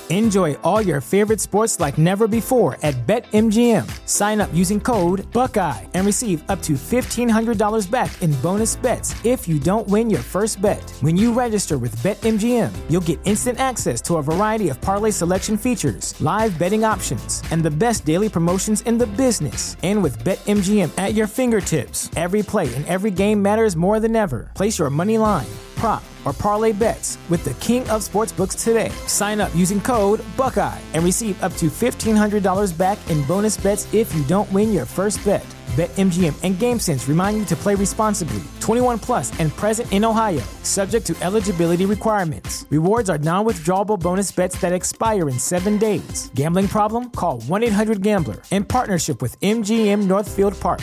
Enjoy all your favorite sports like never before at BetMGM. Sign up using code Buckeye and receive up to $1,500 back in bonus bets if you don't win your first bet. When you register with BetMGM, you'll get instant access to a variety of parlay selection features, live betting options, and the best daily promotions in the business. And with BetMGM at your fingertips, every play and every game matters more than ever. Place your money line, prop, or parlay bets with the king of sportsbooks today. Sign up using code Buckeye and receive up to $1,500 back in bonus bets if you don't win your first bet. BetMGM and GameSense remind you to play responsibly. 21 plus and present in Ohio, subject to eligibility requirements. Rewards are non-withdrawable bonus bets that expire in 7 days. Gambling problem? Call 1-800-GAMBLER. In partnership with MGM Northfield Park.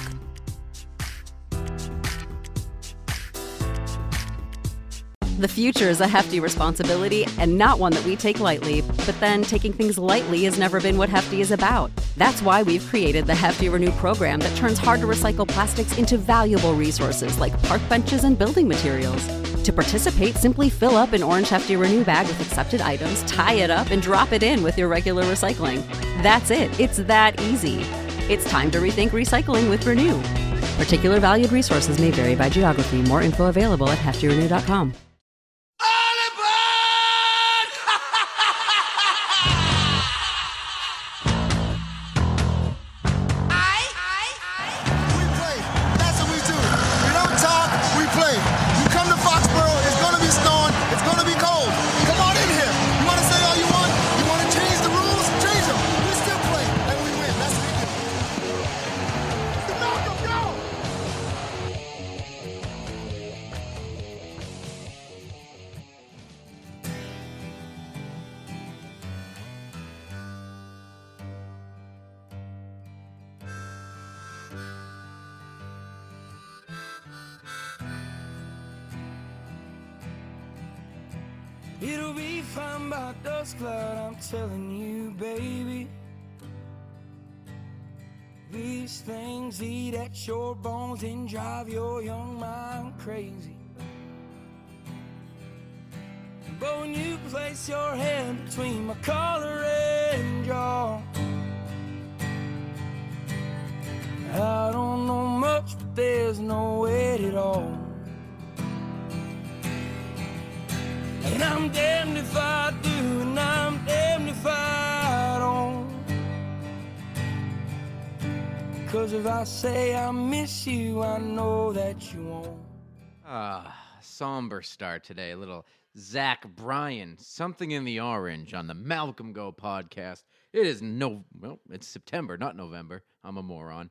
The future is a hefty responsibility and not one that we take lightly. But then taking things lightly has never been what Hefty is about. That's why we've created the Hefty Renew program that turns hard-to-recycle plastics into valuable resources like park benches and building materials. To participate, simply fill up an orange Hefty Renew bag with accepted items, tie it up, and drop it in with your regular recycling. That's it. It's that easy. It's time to rethink recycling with Renew. Particular valued resources may vary by geography. More info available at heftyrenew.com. It'll be fine by dusk cloud, I'm telling you, baby. These things eat at your bones and drive your young mind crazy. But when you place your hand between my collar and jaw, I don't know much, but there's no weight at all. And I'm damned if I do, and I'm damned if I don't. 'Cause if I say I miss you, I know that you won't. Somber start today. A little Zach Bryan, Something in the Orange on the Malcolm Go podcast. It is it's September, not November. I'm a moron.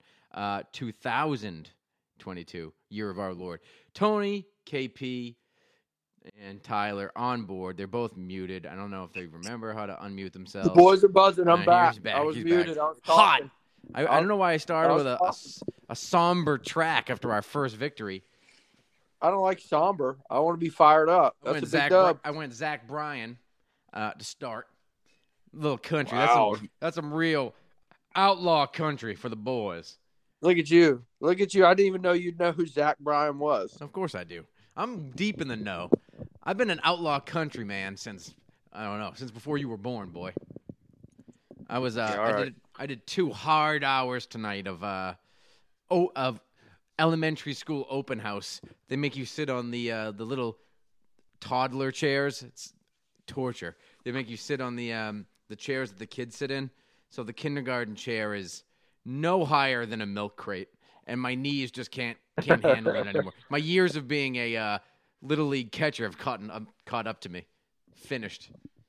2022, year of our Lord. Tony, KP, and Tyler on board. They're both muted. I don't know if they remember how to unmute themselves. The boys are buzzing. I'm back. Back. I was He's muted. back. I was hot. talking. I don't know why I started with a somber track after our first victory. I don't like somber. I want to be fired up. That's a big dub. I went Zach Bryan to start. Little country. Wow. That's some real outlaw country for the boys. Look at you. Look at you. I didn't even know you'd know who Zach Bryan was. Of course I do. I'm deep in the know. I've been an outlaw country man since before you were born, boy. I was I did 2 hard hours tonight of elementary school open house. They make you sit on the little toddler chairs. It's torture. They make you sit on the chairs that the kids sit in. So the kindergarten chair is no higher than a milk crate, and my knees just can't handle it anymore. My years of being a little league catcher have caught up to me. Finished.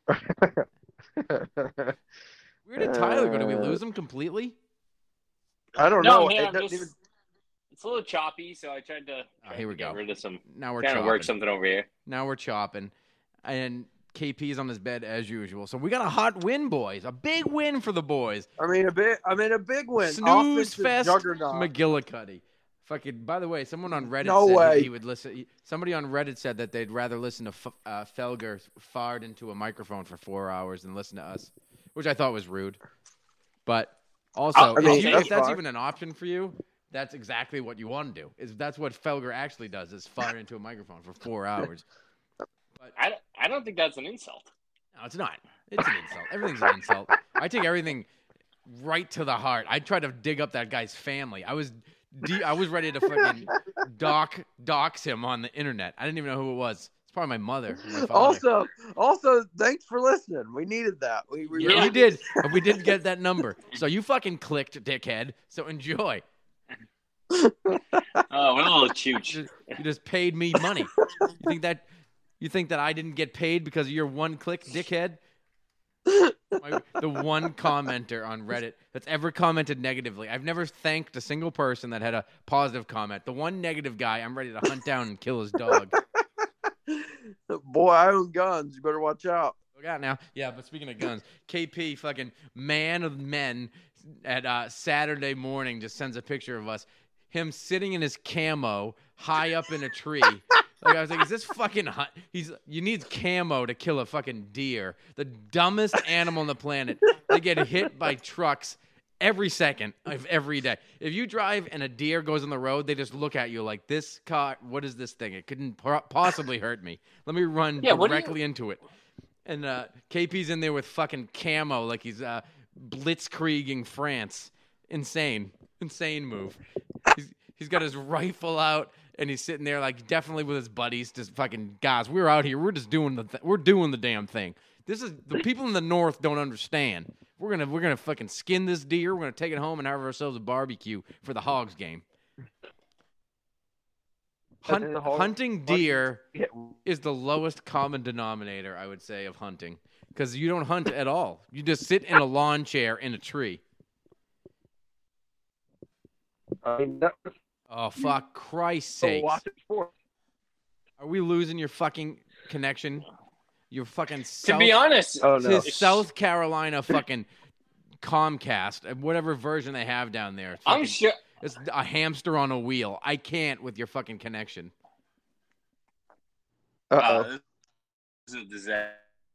Where did Tyler go? Did we lose him completely? I don't know. Man, it's a little choppy, so I tried to get rid of some. Now we're trying chopping. to work something over here. Now we're chopping, and KP's on his bed as usual. So we got a hot win, boys. A big win for the boys. A big win. Snooze fest, juggernaut. McGillicuddy. Fucking. By the way, someone on Reddit said he would listen. Somebody on Reddit said that they'd rather listen to Felger fart into a microphone for 4 hours than listen to us, which I thought was rude. But also, if that's even an option for you, that's exactly what you want to do. That's what Felger actually does: is fart into a microphone for 4 hours. But I don't think that's an insult. No, it's not. It's an insult. Everything's an insult. I take everything right to the heart. I tried to dig up that guy's family. I was ready to fucking dox him on the internet. I didn't even know who it was. It's probably my mother. My also, thanks for listening. We needed that. We did. We did get that number. So you fucking clicked, dickhead. So enjoy. Oh, what a little chooch. You just paid me money. You think that I didn't get paid because of your one click, dickhead? The one commenter on Reddit that's ever commented negatively. I've never thanked a single person that had a positive comment. The one negative guy, I'm ready to hunt down and kill his dog. Boy, I own guns. You better watch out. Look out now. Yeah, but speaking of guns, KP, fucking man of men, at Saturday morning just sends a picture of us. Him sitting in his camo high up in a tree. Like I was like, is this fucking hot? You need camo to kill a fucking deer. The dumbest animal on the planet. They get hit by trucks every second of every day. If you drive and a deer goes on the road, they just look at you like, this car, what is this thing? It couldn't possibly hurt me. Let me run directly into it. And KP's in there with fucking camo like he's blitzkrieging France. Insane move. He's got his rifle out and he's sitting there like definitely with his buddies, just fucking guys. We're out here. We're just doing we're doing the damn thing. This is the people in the north don't understand. We're gonna fucking skin this deer. We're gonna take it home and have ourselves a barbecue for the Hogs game. Hunting deer is the lowest common denominator, I would say, of hunting, because you don't hunt at all. You just sit in a lawn chair in a tree. Oh, fuck Christ's sakes. Are we losing your fucking connection? Your fucking To be honest. Oh, no. South Carolina fucking Comcast, whatever version they have down there. I'm sure. It's a hamster on a wheel. I can't with your fucking connection. Uh-oh. This is a disaster.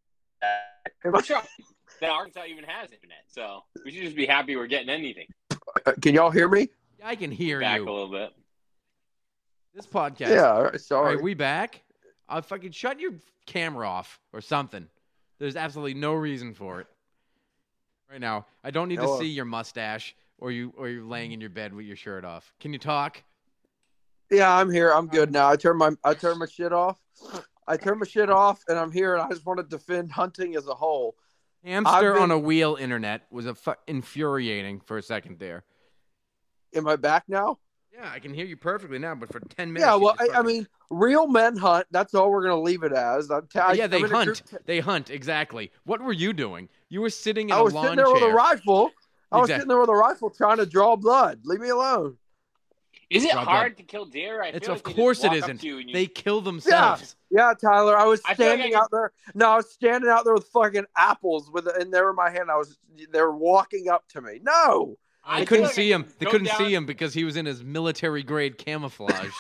I'm sure that Arkansas even has internet, so we should just be happy we're getting anything. Can y'all hear me? I can hear Back you. a little bit. This podcast. Yeah, all right, sorry. Are we back? I'll fucking shut your camera off or something. There's absolutely no reason for it. Right now, I don't need to see your mustache or you're laying in your bed with your shirt off. Can you talk? Yeah, I'm here. I'm good now. I turned my shit off. And I'm here, and I just want to defend hunting as a whole. Hamster on a wheel internet was infuriating for a second there. Am I back now? Yeah, I can hear you perfectly now, but for 10 minutes. Yeah, well, I mean, real men hunt. That's all we're going to leave it as. They hunt. They hunt, exactly. What were you doing? You were sitting in a lawn chair. I was sitting there with a rifle. I was sitting there with a rifle trying to draw blood. Leave me alone. Is it hard to kill deer? Of course it isn't. They kill themselves. Yeah, Tyler. I was standing out there. No, I was standing out there with fucking apples and they were in my hand. They were walking up to me. No. They couldn't see him. They couldn't see him because he was in his military grade camouflage.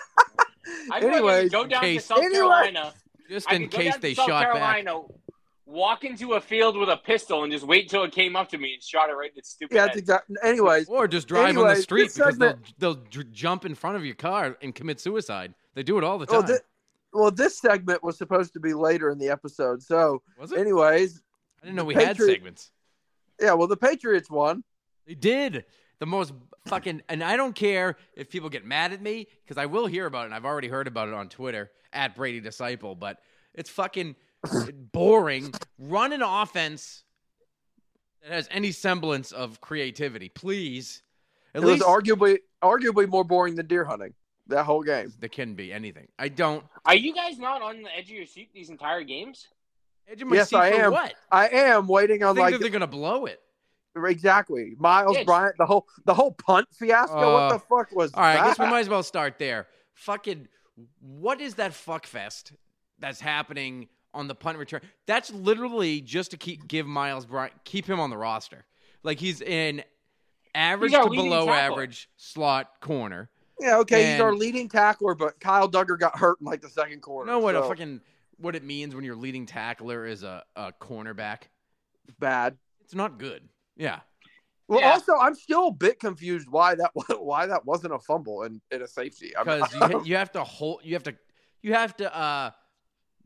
Anyways, go down to South Carolina. Just in case they shot back. Walk into a field with a pistol and just wait till it came up to me and shot it right in its stupid head. That's exactly. Anyways, or just drive on the street because they'll jump in front of your car and commit suicide. They do it all the time. Well, this segment was supposed to be later in the episode. So, was it? Anyways, I didn't know we had segments. Yeah, well, the Patriots won. They did. The most fucking, and I don't care if people get mad at me because I will hear about it. And I've already heard about it on Twitter at Brady Disciple, but it's fucking boring. Run an offense that has any semblance of creativity, please. It was arguably more boring than deer hunting. That whole game. There can be anything. I don't. Are you guys not on the edge of your seat these entire games? Edge of my seat I for am. What? I am waiting on that they're gonna blow it. Exactly. Miles Bryant, the whole punt fiasco. What the fuck was that? All right, I guess we might as well start there. Fucking, what is that fuck fest that's happening on the punt return? That's literally just to give Miles Bryant, keep him on the roster. Like he's in average to below average slot corner. Yeah, okay, he's our leading tackler, but Kyle Duggar got hurt in like the second quarter. You know what it means when your leading tackler is a cornerback? Bad. It's not good. Yeah. Well, also, I'm still a bit confused why that wasn't a fumble and a safety. Because you have to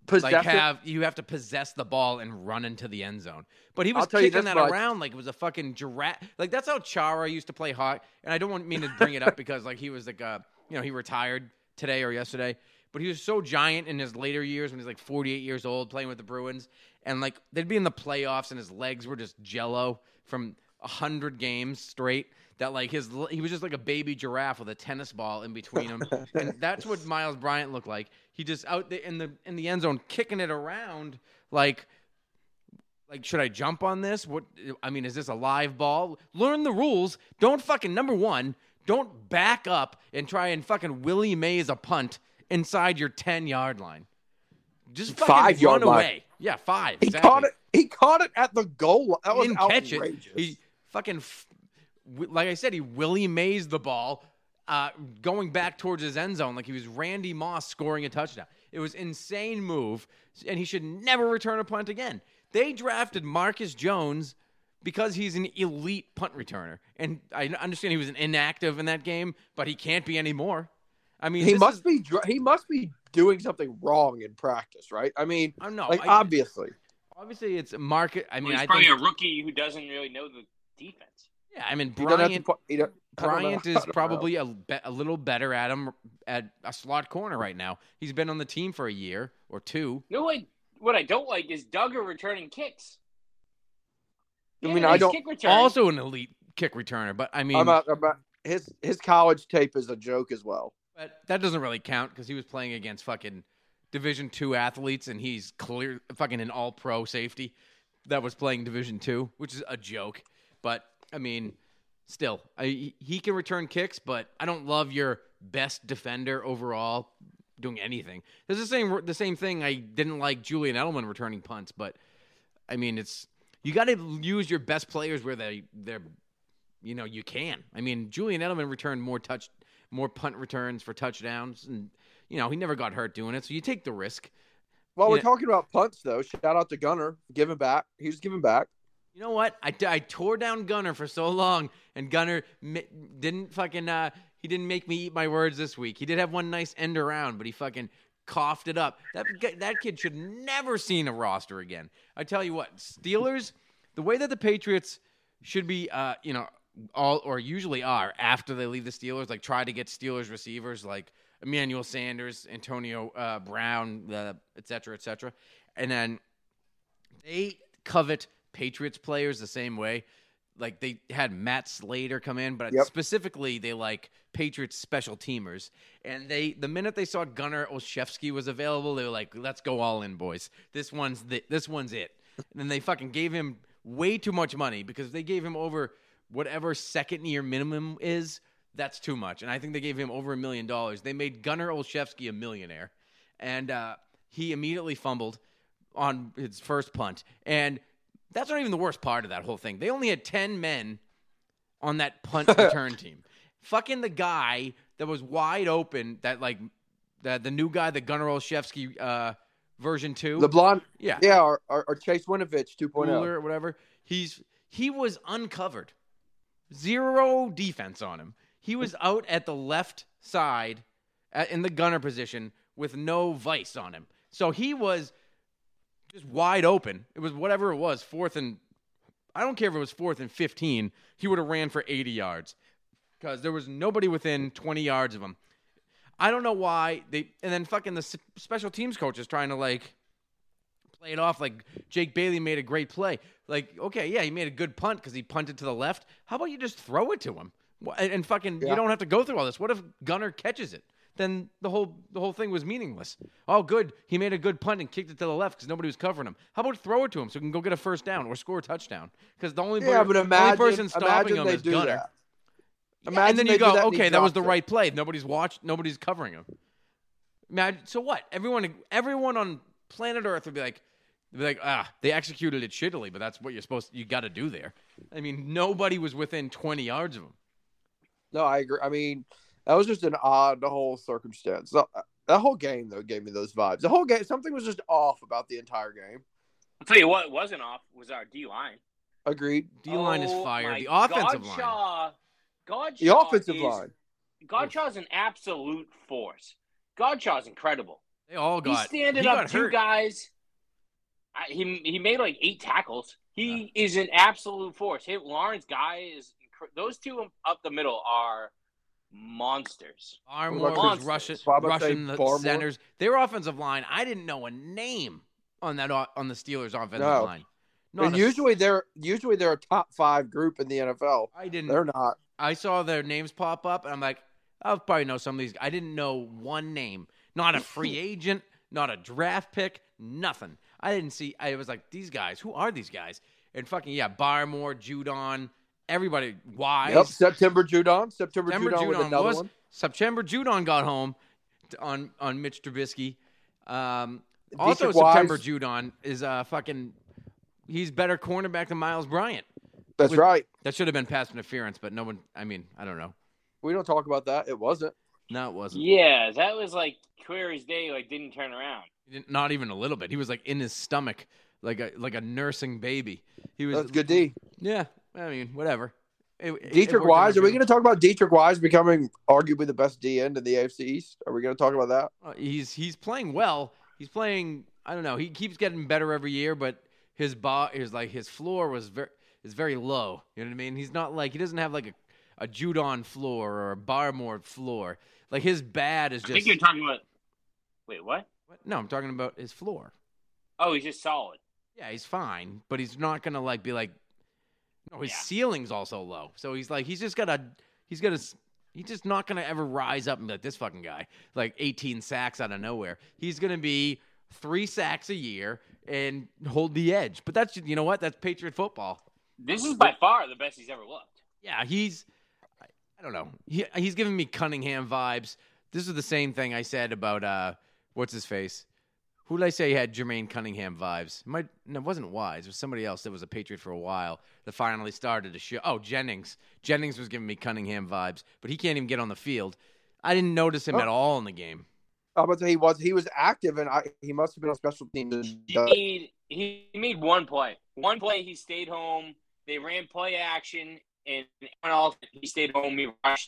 You have to possess the ball and run into the end zone. But he was I'll tell you kicking this that much. around like it was a fucking giraffe. Like that's how Chara used to play hockey. And I don't mean to bring it up because like he was like he retired today or yesterday. But he was so giant in his later years when he's like 48 years old playing with the Bruins. And like they'd be in the playoffs and his legs were just jello from 100 games straight. That like he was just like a baby giraffe with a tennis ball in between him, and that's what Miles Bryant looked like. He just out there in the end zone kicking it around like should I jump on this? What I mean is this a live ball? Learn the rules. Don't fucking number one. Don't back up and try and fucking Willie Mays a punt inside your 10-yard line. Just fucking 5-yard run line. away. Yeah, 5. He exactly. caught it. He caught it at the goal line. That He was didn't catch outrageous. it. He fucking, like I said, he Willie Mays the ball going back towards his end zone like he was Randy Moss scoring a touchdown. It was insane move, and he should never return a punt again. They drafted Marcus Jones because he's an elite punt returner. And I understand he was an inactive in that game, but he can't be anymore. I mean, he must be doing something wrong in practice, right? I mean, obviously. Obviously, it's market. I mean, he's I probably think a rookie who doesn't really know the defense. Yeah, I mean, Bryant is probably a little better at a slot corner right now. He's been on the team for a year or two. No, what I don't like is Duggar returning kicks. I mean, I don't. Kick return. Also an elite kick returner, but I mean, his college tape is a joke as well. But that doesn't really count because he was playing against fucking Division II athletes, and he's clear fucking an all-pro safety that was playing Division II, which is a joke. But I mean, still, he can return kicks, but I don't love your best defender overall doing anything. It's the same thing. I didn't like Julian Edelman returning punts, but I mean, you got to use your best players where they're you can. I mean, Julian Edelman returned more punt returns for touchdowns, and he never got hurt doing it. So you take the risk. Well, we're talking about punts, though. Shout out to Gunner, giving back. He was giving back. You know what? I tore down Gunner for so long, and Gunner didn't fucking he didn't make me eat my words this week. He did have one nice end around, but he fucking coughed it up. That kid should never seen a roster again. I tell you what, Steelers, the way that the Patriots should be, all or usually are after they leave the Steelers, like try to get Steelers receivers like Emmanuel Sanders, Antonio Brown, et cetera, and then they covet Patriots players the same way. Like they had Matt Slater come in, but specifically they like Patriots special teamers. And the minute they saw Gunnar Olszewski was available, they were like, "Let's go all in, boys. This one's it." And then they fucking gave him way too much money because they gave him over whatever second year minimum is. That's too much. And I think they gave him over $1 million. They made Gunnar Olszewski a millionaire, and he immediately fumbled on his first punt. And that's not even the worst part of that whole thing. They only had 10 men on that punt return team. Fucking the guy that was wide open, the new guy, the Gunnar Olszewski version 2. The blonde. Yeah. Yeah, or Chase Winovich 2.0. Or whatever. He was uncovered. Zero defense on him. He was out at the left side in the gunner position with no vice on him. So he was just wide open. It was whatever it was, I don't care if it was 4th and 15, he would have ran for 80 yards because there was nobody within 20 yards of him. I don't know why and then fucking the special teams coach is trying to play it off like Jake Bailey made a great play. Like, okay, yeah, he made a good punt because he punted to the left. How about you just throw it to him? And fucking, you don't have to go through all this. What if Gunner catches it? Then the whole thing was meaningless. Oh, good. He made a good punt and kicked it to the left because nobody was covering him. How about throw it to him so he can go get a first down or score a touchdown? Because the only person stopping him is Gunner. Yeah, and then you go, okay, that was the right play. Nobody's covering him. So what? Everyone on planet Earth would be like, they executed it shittily, but that's what you got to do there. I mean, nobody was within 20 yards of him. No, I agree. I mean, that was just an odd whole circumstance. That whole game, though, gave me those vibes. The whole game, something was just off about the entire game. I'll tell you what wasn't off was our D-line. Agreed. D-line is fired. The offensive line. The offensive line. Godshaw's an absolute force. Godshaw's incredible. They all got. He's standing he up got 2 hurt. guys. He made like 8 tackles. He is an absolute force. Lawrence Guy is. Those 2 up the middle are monsters. Barmore was rushing the centers. Their offensive line, I didn't know a name on the Steelers' offensive line. And usually they're a top 5 group in the NFL. They're not. I saw their names pop up, and I'm like, I'll probably know some of these. I didn't know one name. Not a free agent, not a draft pick, nothing. I didn't see. I was like, these guys, who are these guys? And fucking, Barmore, Judon, everybody, Wise. Yep, September Judon with another one. September Judon got home on Mitch Trubisky. Also, Dietrich September Wise. Judon is he's better cornerback than Miles Bryant. That's right. That should have been pass interference, but no one, I don't know. We don't talk about that. It wasn't. No, it wasn't. Yeah, that was like Query's day, didn't turn around. Not even a little bit. He was in his stomach, like a nursing baby. That's good D. Yeah, whatever. Dietrich Wise. Are we going to talk about Dietrich Wise becoming arguably the best D end in the AFC East? Are we going to talk about that? He's playing well. He's playing. I don't know. He keeps getting better every year, but his floor is very low. You know what I mean? He's not he doesn't have a Judon floor or a Barmore floor. His bad is just. I think you're talking about. Wait, what? No, I'm talking about his floor. Oh, he's just solid. Yeah, he's fine, but he's not gonna be like. No, his ceiling's also low. So he's just not gonna ever rise up and be like this fucking guy, 18 sacks out of nowhere. He's gonna be 3 sacks a year and hold the edge. But that's that's Patriot football. This is by far the best he's ever looked. Yeah, I don't know. He's giving me Cunningham vibes. This is the same thing I said about what's his face. Who did I say had Jermaine Cunningham vibes? It wasn't Wise. It was somebody else that was a Patriot for a while that finally started to show. Oh, Jennings. Jennings was giving me Cunningham vibes, but he can't even get on the field. I didn't notice him at all in the game. I was he was active, and he must have been on special teams. He made one play. One play, he stayed home. They ran play action, and he stayed home. He rushed,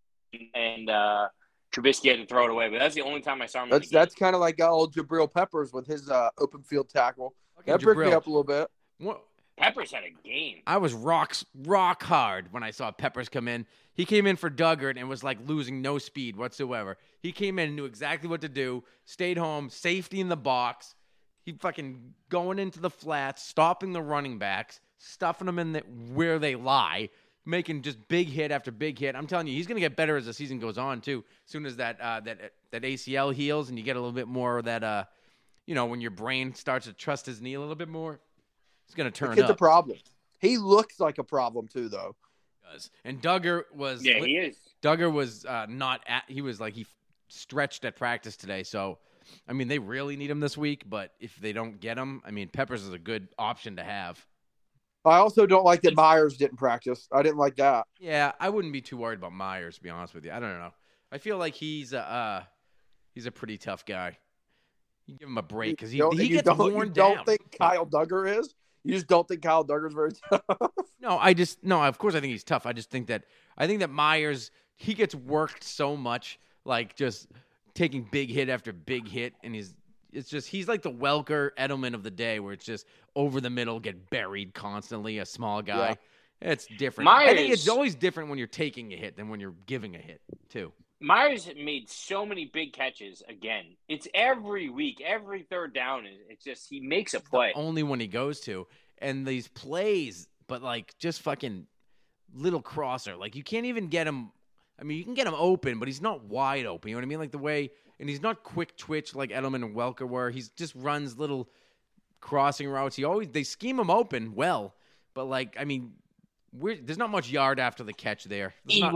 and Trubisky had to throw it away, but that's the only time I saw him. That's kind of like old Jabril Peppers with his open field tackle. That bricked me up a little bit. What? Peppers had a game. I was rock hard when I saw Peppers come in. He came in for Duggart and was losing no speed whatsoever. He came in and knew exactly what to do, stayed home, safety in the box. He fucking going into the flats, stopping the running backs, stuffing them in where they lie, making just big hit after big hit. I'm telling you, he's going to get better as the season goes on, too. As soon as that ACL heals and you get a little bit more of that, when your brain starts to trust his knee a little bit more, it's going to turn up. It's a problem. He looks like a problem, too, though. He does. And Duggar was... Yeah, he is. Duggar was not at... He was he stretched at practice today, so... they really need him this week, but if they don't get him, Peppers is a good option to have. I also don't like that Myers didn't practice. I didn't like that. Yeah, I wouldn't be too worried about Myers, to be honest with you. I don't know. I feel like he's a pretty tough guy. You give him a break because he gets worn down. You don't think Kyle Duggar is? You just don't think Kyle Duggar is very tough? No, of course I think he's tough. I think that Myers, he gets worked so much, just taking big hit after big hit, and he's like the Welker Edelman of the day, where it's just over the middle, get buried constantly, a small guy. Yeah. It's different. I think it's always different when you're taking a hit than when you're giving a hit, too. Myers made so many big catches again. It's every week, every third down. It's just he makes a play. Only when he goes to. And these plays, but just fucking little crosser. You can't even get him. You can get him open, but he's not wide open. You know what I mean? The way, and he's not quick twitch like Edelman and Welker were. He just runs little crossing routes. They scheme him open well, but there's not much yard after the catch there.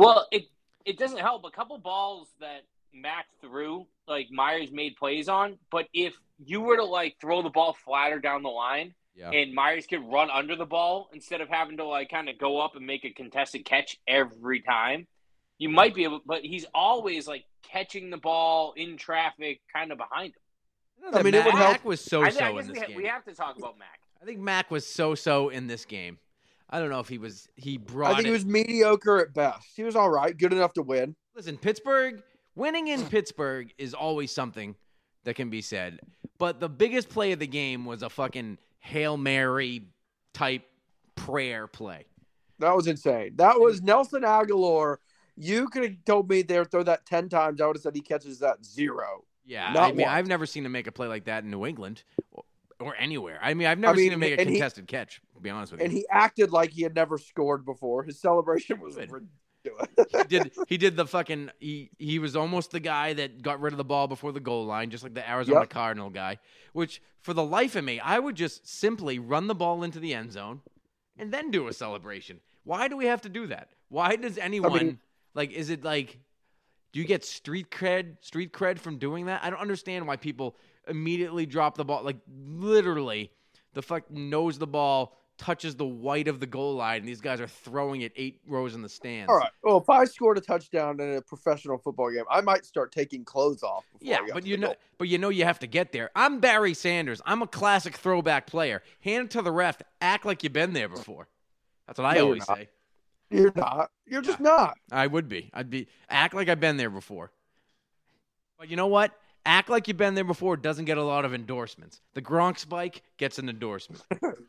It doesn't help. A couple balls that Mac threw, Myers made plays on, but if you were to throw the ball flatter down the line, and Myers could run under the ball instead of having to kind of go up and make a contested catch every time, you might be able. But he's always catching the ball in traffic, kind of behind him. It would help. Mac was so-so in this game. We have to talk about Mac. I think Mac was so-so in this game. I don't know if he was. He was mediocre at best. He was all right, good enough to win. Listen, winning in Pittsburgh is always something that can be said. But the biggest play of the game was a fucking Hail Mary type prayer play. That was insane. That was Nelson Aguilar. You could have told me they'd throw that 10 times. I would have said he catches that 0. Yeah, Not I mean, once. I've never seen him make a play like that in New England or anywhere. I mean, I've never seen him make a contested catch, to be honest with you. And he acted like he had never scored before. His celebration was ridiculous. He did the fucking he was almost the guy that got rid of the ball before the goal line, just like the Arizona Cardinal guy, which for the life of me, I would just simply run the ball into the end zone and then do a celebration. Why do we have to do that? Why does anyone is it like, do you get street cred from doing that? I don't understand why people immediately drop the ball. Like, literally, the fuck knows the ball, touches the white of the goal line, and these guys are throwing it 8 rows in the stands. All right. Well, if I scored a touchdown in a professional football game, I might start taking clothes off. But you have to get there. I'm Barry Sanders. I'm a classic throwback player. Hand it to the ref. Act like you've been there before. That's what I always say. You're not. You're just not. I would be. Act like I've been there before. But you know what? Act like you've been there before doesn't get a lot of endorsements. The Gronk spike gets an endorsement.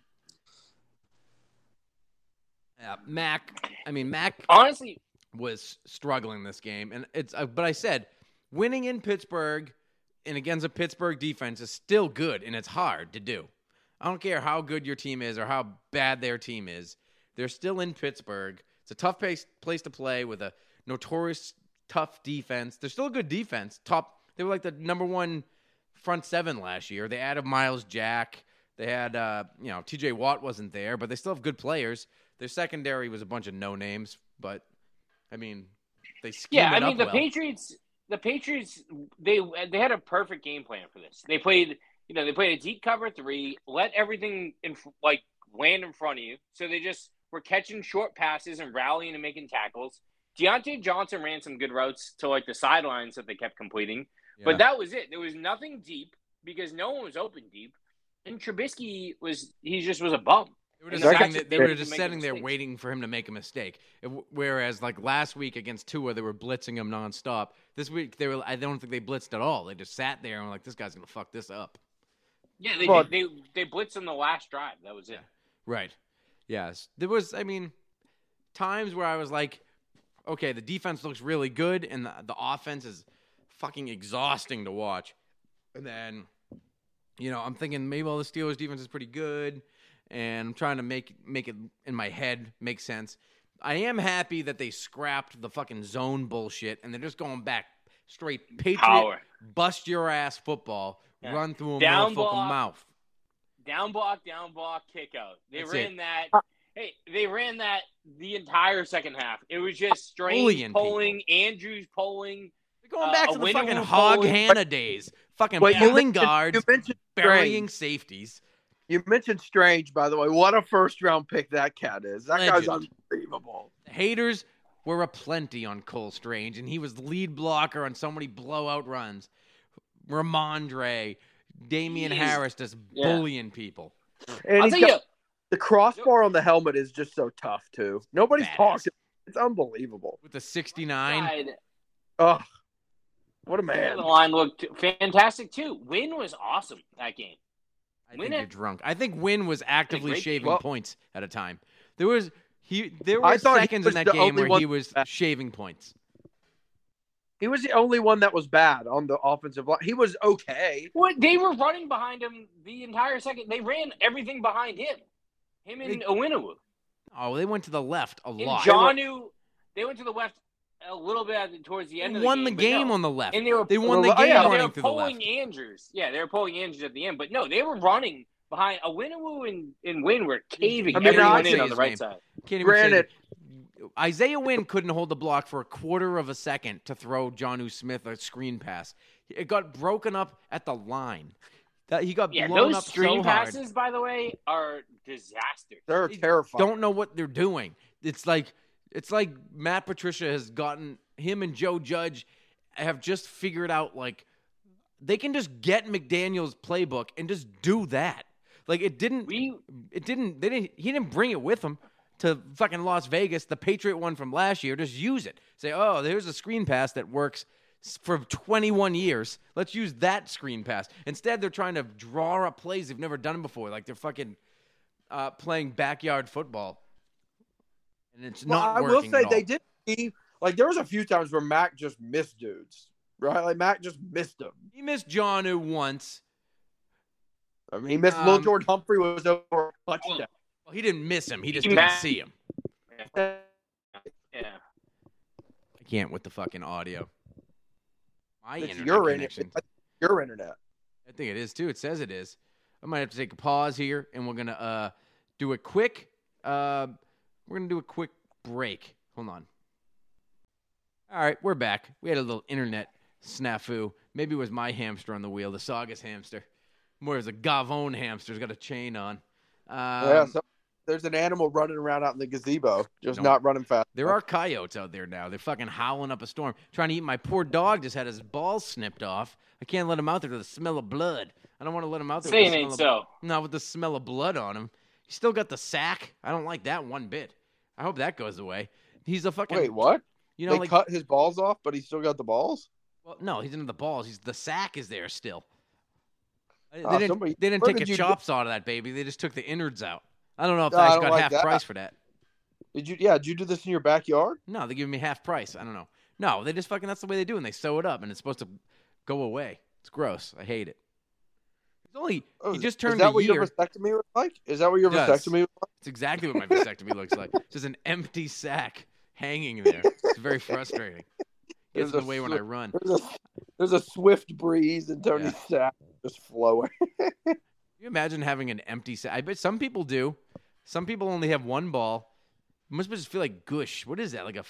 Mac honestly was struggling this game, and but I said winning in Pittsburgh and against a Pittsburgh defense is still good, and it's hard to do. I don't care how good your team is or how bad their team is. They're still in Pittsburgh. It's a tough place to play with a notorious tough defense. They're still a good defense. They were like the number 1 front 7 last year. They added Miles Jack. They had, T.J. Watt wasn't there, but they still have good players. Their secondary was a bunch of no names, but I mean, they schemed it up the well. The Patriots, they had a perfect game plan for this. They played a deep cover 3, let everything land in front of you. So they just were catching short passes and rallying and making tackles. Deontay Johnson ran some good routes to the sidelines that they kept completing, but that was it. There was nothing deep because no one was open deep, and Trubisky was a bum. They were just sitting there waiting for him to make a mistake. Whereas, last week against Tua, they were blitzing him nonstop. This week, I don't think they blitzed at all. They just sat there and were like, this guy's going to fuck this up. Yeah, they blitzed on the last drive. That was it. Right. Yes. There was, times where I was like, okay, the defense looks really good, and the offense is fucking exhausting to watch. And then, I'm thinking maybe the Steelers' defense is pretty good, and I'm trying to make it in my head make sense. I am happy that they scrapped the fucking zone bullshit, and they're just going back straight Patriot, bust your ass football, run through a motherfucking mouth. Down block, kick out. They ran that the entire second half. It was just Strange pulling, Andrews pulling. They're going back to the fucking Hog Hanna days. Fucking pulling guards, burying safeties. You mentioned Strange, by the way. What a first-round pick that cat is. That guy's unbelievable. The haters were aplenty on Cole Strange, and he was the lead blocker on so many blowout runs. Ramondre, Damian Harris just bullying people. And the crossbar on the helmet is just so tough, too. Nobody's talking. It's unbelievable. With the 69. Oh, what a man. The line looked fantastic, too. Wynn was awesome that game. I think you're drunk. I think Wynn was actively shaving points at a time. There were seconds in that game where he was shaving points. He was the only one that was bad on the offensive line. He was okay. What? They were running behind him the entire second. They ran everything behind him. Him and Owinawu. Oh, they went to the left a lot. They went to the left a little bit towards the end of the game. Won the game on the left. And they won the game running through the left. They were pulling Andrews. Yeah, they were pulling Andrews at the end. But no, they were running behind. Owinawu and Wynn were caving everyone in on the right side. Granted. Isaiah Wynn couldn't hold the block for a quarter of a second to throw Jonnu Smith a screen pass. It got broken up at the line. He got blown up so hard. Those screen passes, by the way, are disasters. They're terrifying. Don't know what they're doing. It's like Matt Patricia has gotten him and Joe Judge have just figured out they can just get McDaniel's playbook and just do that. He didn't bring it with him to fucking Las Vegas, the Patriot one from last year. Just use it. Say, oh, there's a screen pass that works for 21 years. Let's use that screen pass. Instead, they're trying to draw up plays they've never done before, like they're fucking playing backyard football. And it's not working. I will say they did see, like, there was a few times where Mac just missed dudes, right? Like, Mac just missed them. He missed Jonnu once. I mean, he missed Lil George Humphrey was over a touchdown. Well, he didn't miss him. He just didn't see him. Yeah. I can't with the fucking audio. It's internet your connection. Your internet. I think it is too. It says it is. I might have to take a pause here, and we're gonna do a quick. We're gonna do a quick break. Hold on. All right, we're back. We had a little internet snafu. Maybe it was my hamster on the wheel, the Saugus hamster. More as a Gavone hamster. It's got a chain on. So there's an animal running around out in the gazebo, just not running fast. There are coyotes out there now. They're fucking howling up a storm, trying to eat my poor dog. Just had his balls snipped off. I can't let him out there with the smell of blood. I don't want to let him out there. Saying ain't so. Not with the smell of blood on him. He's still got the sack. I don't like that one bit. I hope that goes away. He's a fucking. Wait, what? You know, they cut his balls off, but he still got the balls. Well, no, he didn't have the balls. The sack is there still. They didn't take the chops out of that baby. They just took the innards out. I don't know if I got half price for that. Did you do this in your backyard? No, they give me half price. I don't know. No, they just fucking, that's the way they do it. And they sew it up, and it's supposed to go away. It's gross. I hate it. He just turned a year. Is that what your vasectomy was like? Is that what your vasectomy was like? It's exactly what my vasectomy looks like. It's just an empty sack hanging there. It's very frustrating. Gets in the way when I run. There's a swift breeze and Tony's sack just flowing. Can you imagine having an empty sack? I bet some people do. Some people only have one ball. It must just feel like gush. What is that? Like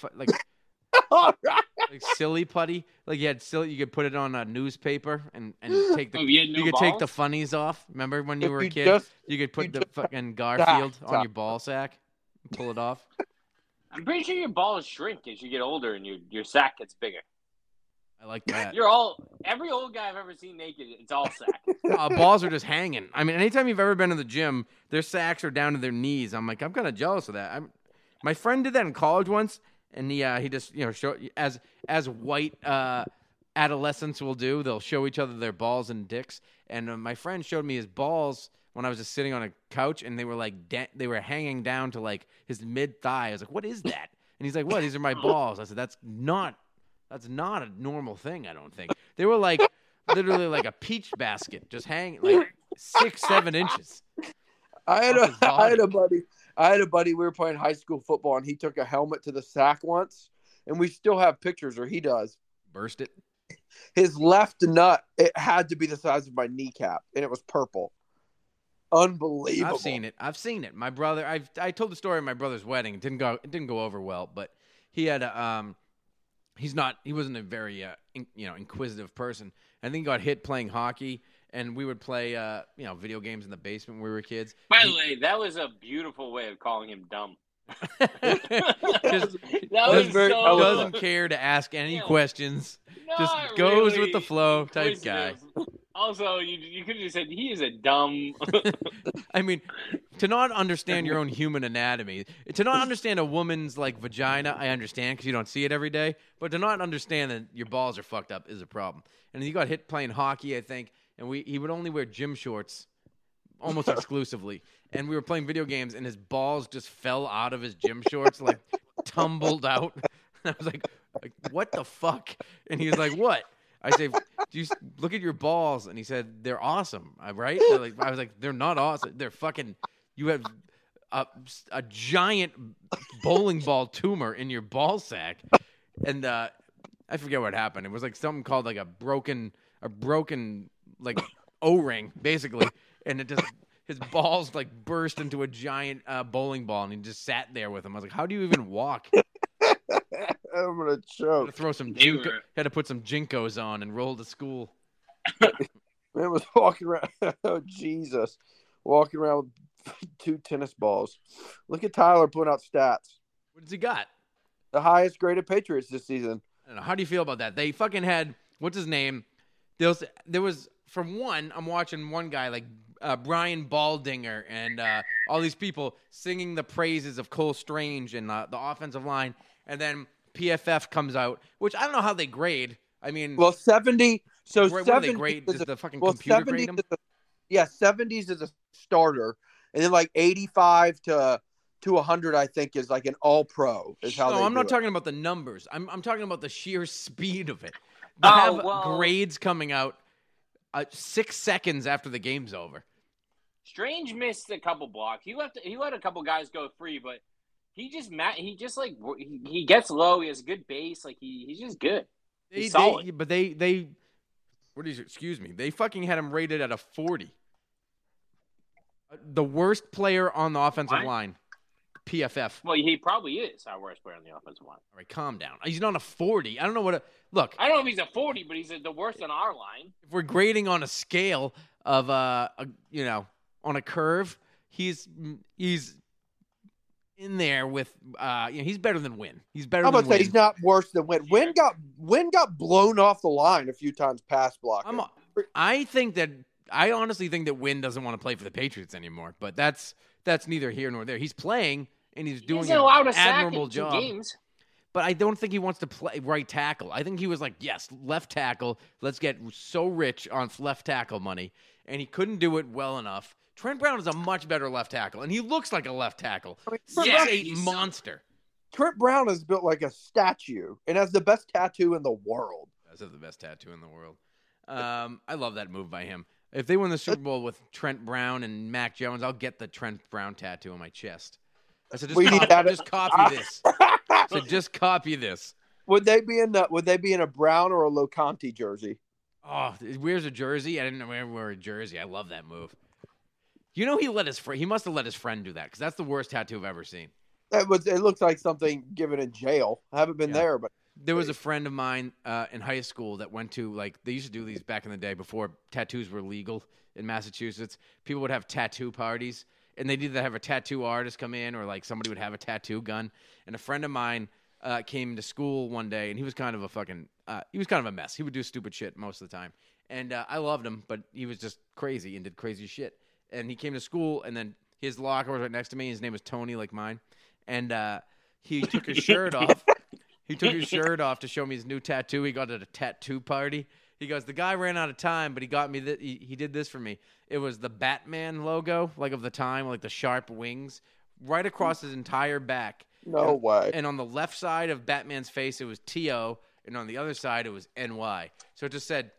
like silly putty? Like you could put it on a newspaper and take the you could take the funnies off. Remember when you were a kid? You could put the fucking Garfield on your ball sack and pull it off. I'm pretty sure your balls shrink as you get older and your sack gets bigger. I like that. Every old guy I've ever seen naked, it's all sack. Balls are just hanging. I mean, anytime you've ever been to the gym, their sacks are down to their knees. I'm like, I'm kind of jealous of that. My friend did that in college once, and he just showed as white adolescents will do. They'll show each other their balls and dicks. And my friend showed me his balls when I was just sitting on a couch, and they were like they were hanging down to like his mid thigh. I was like, what is that? And he's like, what? These are my balls. I said, That's not a normal thing, I don't think. They were like literally like a peach basket, just hanging like 6-7 inches. I had a buddy. We were playing high school football, and he took a helmet to the sack once, and we still have pictures, or he does. Burst it. His left nut, it had to be the size of my kneecap, and it was purple. Unbelievable. I've seen it. My brother. I told the story of my brother's wedding. It didn't go over well, but he had a He wasn't a very inquisitive person. I think he got hit playing hockey, and we would play video games in the basement when we were kids. By the way, that was a beautiful way of calling him dumb. Doesn't care to ask any questions. Just goes with the flow type guy. Also, you could have just said he is a dumb. I mean, to not understand your own human anatomy, to not understand a woman's like vagina, I understand because you don't see it every day. But to not understand that your balls are fucked up is a problem. And he got hit playing hockey, I think, and he would only wear gym shorts almost exclusively. And we were playing video games, and his balls just fell out of his gym shorts, like tumbled out. And I was like, what the fuck? And he was like, what? I say, do you look at your balls? And he said, they're awesome, right? I was like, they're not awesome. They're fucking, you have a giant bowling ball tumor in your ball sack. And I forget what happened. It was like something called like a broken like O-ring, basically. And it just, his balls like burst into a giant bowling ball, and he just sat there with him. I was like, how do you even walk? I'm gonna choke. Had to throw some had to put some Jinkos on and roll to school. Man was walking around. Oh Jesus, walking around with 2 tennis balls. Look at Tyler putting out stats. What does he got? The highest graded Patriots this season. I don't know. How do you feel about that? They fucking had what's his name? There was from one. I'm watching one guy like Brian Baldinger and all these people singing the praises of Cole Strange and the offensive line, and then PFF comes out, which I don't know how they grade. I mean, Well, 70. So what are 70 they grade? Does the fucking well, computer 70 grade them? 70s is a starter, and then like 85 to 100, I think, is like an all-pro. Is how No, I'm not talking. talking about the numbers. I'm talking about the sheer speed of it. They have grades coming out 6 seconds after the game's over. Strange missed a couple blocks. He let a couple guys go free, but he gets low. He has a good base. Like he's just good. He's solid. But they they fucking had him rated at a 40. The worst player on the offensive line. PFF. Well, he probably is our worst player on the offensive line. All right, calm down. He's not a 40. I don't know look. I don't know if he's a 40, but he's the worst on our line. If we're grading on a scale of on a curve, he's in there with he's better than Wynn. He's better I'm than gonna say Wynn. he's not worse than Wynn. Wynn got blown off the line a few times pass blocking. I honestly think that Wynn doesn't want to play for the Patriots anymore, but that's neither here nor there. He's playing and he's doing an admirable job. Games. But I don't think he wants to play right tackle. I think he was like, yes, left tackle. Let's get so rich on left tackle money. And he couldn't do it well enough. Trent Brown is a much better left tackle, and he looks like a left tackle. 6'8" monster. Trent Brown is built like a statue and has the best tattoo in the world. Does have the best tattoo in the world. I love that move by him. If they win the Super Bowl with Trent Brown and Mac Jones, I'll get the Trent Brown tattoo on my chest. I said, just copy this. I said, just copy this. Would they be in a Brown or a Locanti jersey? Oh, he wears a jersey. I didn't know he wear a jersey. I love that move. You know, he must have let his friend do that because that's the worst tattoo I've ever seen. It looks like something given in jail. I haven't been there, but there was a friend of mine in high school that went to they used to do these back in the day before tattoos were legal in Massachusetts. People would have tattoo parties. And they'd either have a tattoo artist come in or, somebody would have a tattoo gun. And a friend of mine came to school one day, and he was kind of a mess. He would do stupid shit most of the time. And I loved him, but he was just crazy and did crazy shit. And he came to school, and then his locker was right next to me. His name was Tony, like mine. And he took his shirt off. He took his shirt off to show me his new tattoo. He got at a tattoo party. He goes, the guy ran out of time, but he got me he did this for me. It was the Batman logo, of the time, the sharp wings, right across his entire back. No way. And on the left side of Batman's face, it was T-O, and on the other side, it was N-Y. So it just said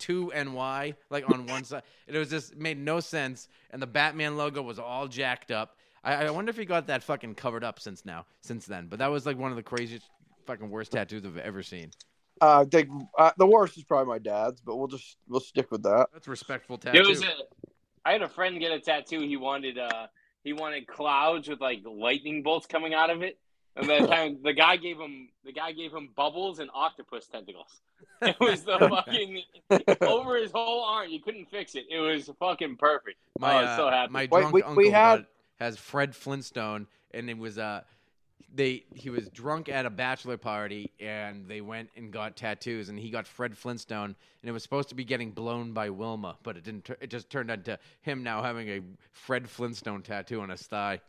2NY, on one side. It just made no sense, and the Batman logo was all jacked up. I wonder if he got that fucking covered up since then. But that was, one of the craziest, fucking worst tattoos I've ever seen. I think the worst is probably my dad's, but we'll stick with that. That's a respectful tattoo. I had a friend get a tattoo. He wanted clouds with lightning bolts coming out of it, and then the guy gave him bubbles and octopus tentacles. It was the fucking over his whole arm. You couldn't fix it. It was fucking perfect. I was so happy. My drunk uncle has Fred Flintstone, and it was he was drunk at a bachelor party, and they went and got tattoos, and he got Fred Flintstone, and it was supposed to be getting blown by Wilma, but it didn't. It just turned into him now having a Fred Flintstone tattoo on his thigh.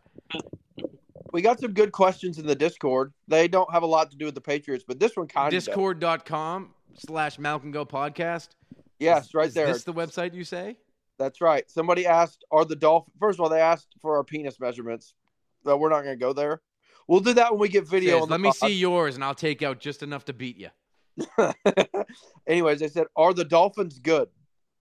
We got some good questions in the Discord. They don't have a lot to do with the Patriots, but this one kind of Discord.com/Malcolm Go Podcast. Yes, right there. Is this the website you say? That's right. Somebody asked, are the Dolphins... First of all, they asked for our penis measurements. So we're not going to go there. We'll do that when we get video. Let me see yours, and I'll take out just enough to beat you. Anyways, they said, are the Dolphins good?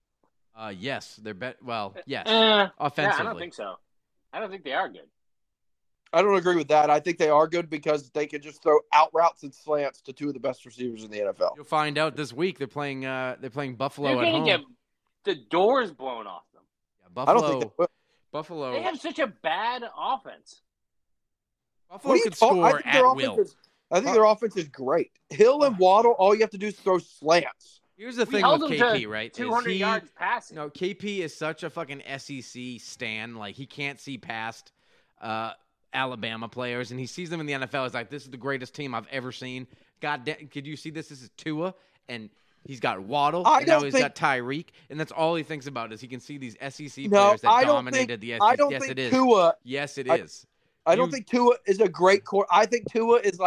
Yes. They're offensively. Yeah, I don't think so. I don't think they are good. I don't agree with that. I think they are good because they can just throw out routes and slants to two of the best receivers in the NFL. You'll find out this week. They're playing Buffalo They're at home. Get the doors blown off them. Yeah, Buffalo. I don't think Buffalo. They have such a bad offense. Buffalo could score at will. I think their offense is great. Hill and Waddle, all you have to do is throw slants. Here's the thing with KP, right? 200 yards passing. No, KP is such a fucking SEC stan. He can't see past Alabama players, and he sees them in the NFL. He's like, this is the greatest team I've ever seen. God damn, could you see this? This is Tua, and he's got Waddle, and now he's got Tyreek, and that's all he thinks about is he can see these SEC players that dominated the SEC. I don't think Tua. Yes, it is. I don't think Tua is a great core. I think Tua is like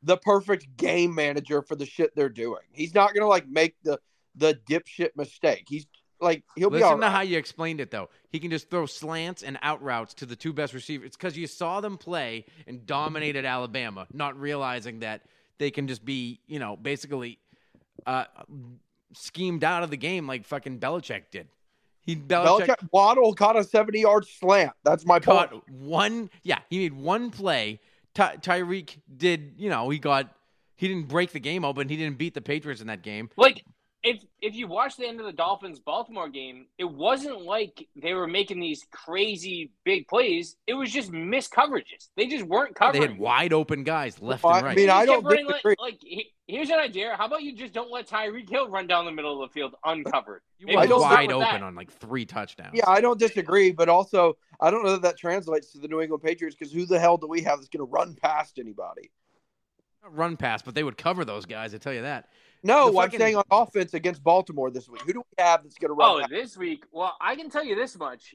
the perfect game manager for the shit they're doing. He's not going to like make the dipshit mistake. He's like, he'll be all right. Listen to how you explained it, though. He can just throw slants and out routes to the two best receivers. It's because you saw them play and dominated Alabama, not realizing that they can just be, basically schemed out of the game like fucking Belichick did. Waddle caught a 70-yard slant. That's my point. He made one play. Tyreek did, he didn't break the game open. He didn't beat the Patriots in that game. Like, if you watch the end of the Dolphins-Baltimore game, it wasn't like they were making these crazy big plays. It was just missed coverages. They just weren't covering. They had wide open guys left and right. I mean, I don't disagree. Here's an idea. How about you just don't let Tyreek Hill run down the middle of the field uncovered? He was wide open on like 3 touchdowns. Yeah, I don't disagree, but also I don't know that translates to the New England Patriots because who the hell do we have that's going to run past anybody? Not run past, but they would cover those guys, I tell you that. No, I'm saying on offense against Baltimore this week. Who do we have that's going to run? This week? Well, I can tell you this much.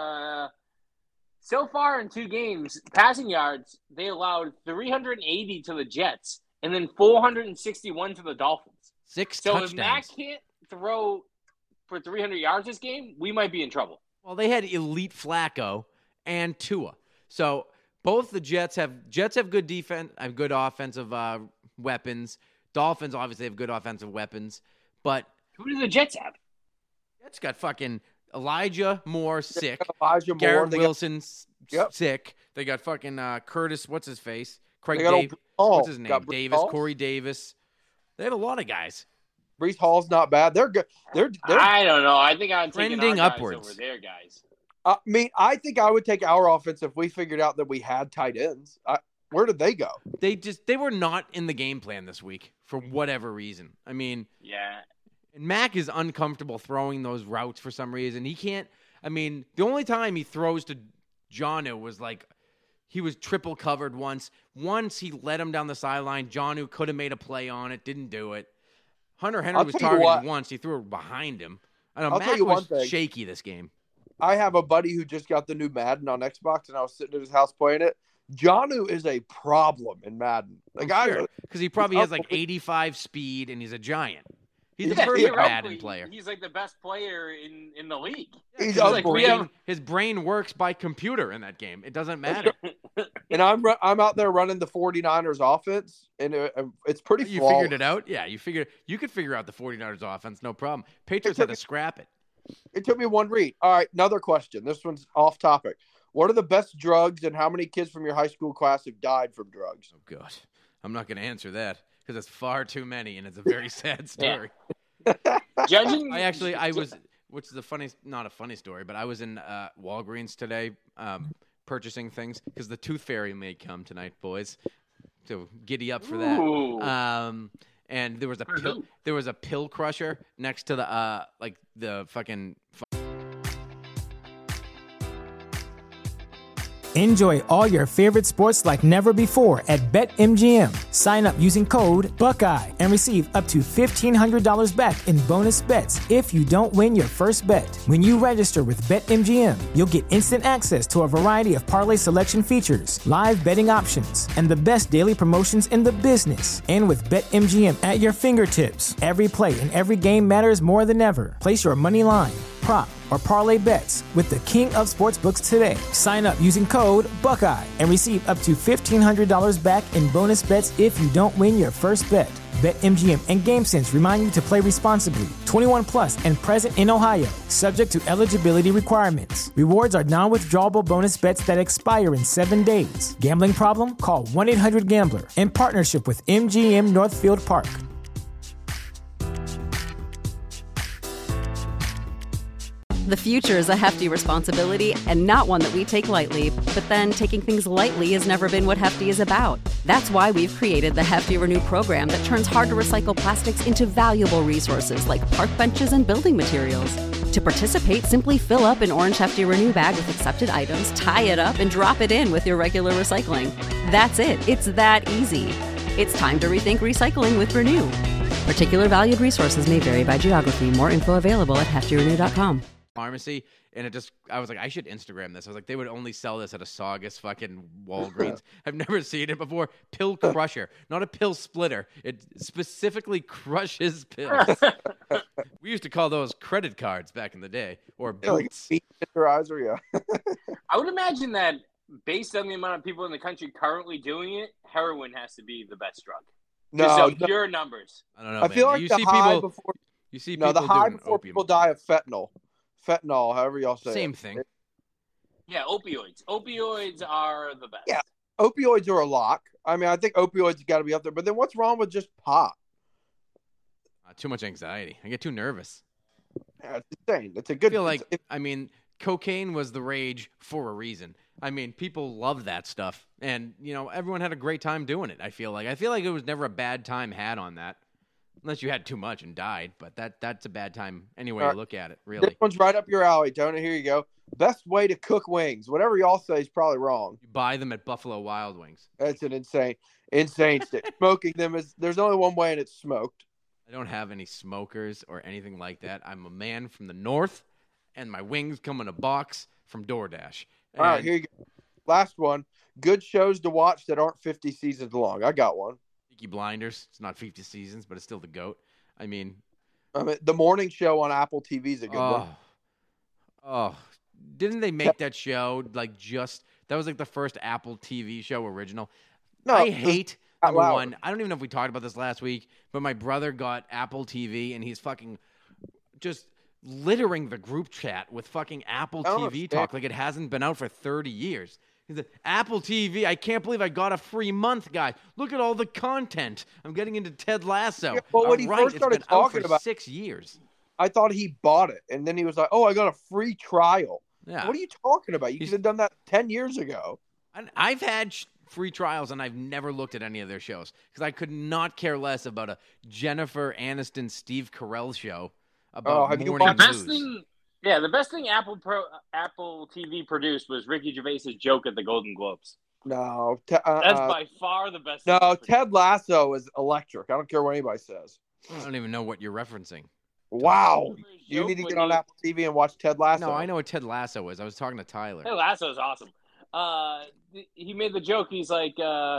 So far in 2 games, passing yards, they allowed 380 to the Jets and then 461 to the Dolphins. 6 so touchdowns. If Mac can't throw for 300 yards this game, we might be in trouble. Well, they had elite Flacco and Tua. So both the Jets have good defense, have good offensive weapons. Dolphins obviously have good offensive weapons, but who do the Jets have? Jets got fucking Elijah Moore sick. Garrett Wilson sick. They got fucking Curtis. What's his face? Craig Davis. What's his name? Davis. Hall. Corey Davis. They have a lot of guys. Breece Hall's not bad. They're good. They're I don't know. I think I'm trending taking our upwards guys over their guys. I mean, I think I would take our offense if we figured out that we had tight ends. Where did they go? They were not in the game plan this week for whatever reason. I mean, yeah. And Mac is uncomfortable throwing those routes for some reason. He can't. I mean, the only time he throws to Jonnu was like he was triple covered once. Once he led him down the sideline. Jonnu could have made a play on it, didn't do it. Hunter Henry was targeted once. He threw it behind him. I don't know. Mac was shaky this game. I have a buddy who just got the new Madden on Xbox, and I was sitting at his house playing it. Jonnu is a problem in Madden. Because he probably has like 85 speed, and he's a giant. He's a perfect Madden player. He's like the best player in the league. He's like his brain works by computer in that game. It doesn't matter. And I'm out there running the 49ers offense, and it's pretty flawless. You figured it out? Yeah, you could figure out the 49ers offense, no problem. Patriots had to scrap it. It took me one read. All right, another question. This one's off topic. What are the best drugs, and how many kids from your high school class have died from drugs? Oh, God. I'm not going to answer that because it's far too many, and it's a very sad story. Judging, which is not a funny story, but I was in Walgreens today purchasing things because the Tooth Fairy may come tonight, boys. So giddy up for that. And there was a pill crusher next to the fucking. Enjoy all your favorite sports like never before at BetMGM. Sign up using code Buckeye and receive up to $1,500 back in bonus bets if you don't win your first bet. When you register with BetMGM, you'll get instant access to a variety of parlay selection features, live betting options, and the best daily promotions in the business. And with BetMGM at your fingertips, every play and every game matters more than ever. Place your money line, prop, or parlay bets with the king of sportsbooks today. Sign up using code Buckeye and receive up to $1,500 back in bonus bets if you don't win your first bet. BetMGM and GameSense remind you to play responsibly. 21 plus and present in Ohio, subject to eligibility requirements. Rewards are non-withdrawable bonus bets that expire in 7 days. Gambling problem? Call 1-800-GAMBLER. In partnership with MGM Northfield Park. The future is a hefty responsibility and not one that we take lightly. But then taking things lightly has never been what Hefty is about. That's why we've created the Hefty Renew program that turns hard-to-recycle plastics into valuable resources like park benches and building materials. To participate, simply fill up an orange Hefty Renew bag with accepted items, tie it up, and drop it in with your regular recycling. That's it. It's that easy. It's time to rethink recycling with Renew. Particular valued resources may vary by geography. More info available at heftyrenew.com. pharmacy, and I was like, I should Instagram this. I was like, they would only sell this at a Saugus fucking Walgreens. I've never seen it before. Pill crusher, not a pill splitter. It specifically crushes pills. We used to call those credit cards back in the day, or boots. Like tenderrizer, yeah. I would imagine that based on the amount of people in the country currently doing it, heroin has to be the best drug. No, pure numbers. I don't know. I feel like you the see high people. before. You see No, people the high doing before opium. people die of fentanyl, however y'all say Same it. thing. Yeah, opioids. Opioids are the best. Yeah. Opioids are a lock. I mean, I think opioids got to be up there. But then what's wrong with just pot? Too much anxiety. I get too nervous. Yeah, it's insane. It's a I good. feel like, I mean, cocaine was the rage for a reason. I mean, people love that stuff, and everyone had a great time doing it. I feel like it was never a bad time had on that, unless you had too much and died. But that's a bad time anyway. You look at it, really. This one's right up your alley, Tony. Here you go. Best way to cook wings. Whatever y'all say is probably wrong. You buy them at Buffalo Wild Wings. That's an insane stick. Smoking them there's only one way, and it's smoked. I don't have any smokers or anything like that. I'm a man from the north, and my wings come in a box from DoorDash. All right, here you go. Last one. Good shows to watch that aren't 50 seasons long. I got one. Peaky Blinders. It's not 50 seasons, but it's still the GOAT. I mean, the morning show on Apple TV is a good one. Oh, didn't they make that show that was like the first Apple TV show original? No, I hate number loud. one. I don't even know if we talked about this last week, but my brother got Apple TV and he's fucking just littering the group chat with fucking Apple TV talk like it hasn't been out for 30 years. He's like, Apple TV, I can't believe I got a free month, guy. Look at all the content. I'm getting into Ted Lasso. Yeah, well, when he first started it's been out talking for about 6 years. I thought he bought it, and then he was like, "Oh, I got a free trial." Yeah. What are you talking about? You could have done that 10 years ago. I've had free trials, and I've never looked at any of their shows because I could not care less about a Jennifer Aniston, Steve Carell show about have you morning watched- news. The best thing Apple TV produced was Ricky Gervais's joke at the Golden Globes. No, That's by far the best. No, thing Ted Lasso is electric. I don't care what anybody says. I don't even know what you're referencing. Wow, you need to get on Apple TV and watch Ted Lasso. No, I know what Ted Lasso is. I was talking to Tyler. Ted Lasso is awesome. He made the joke. He's like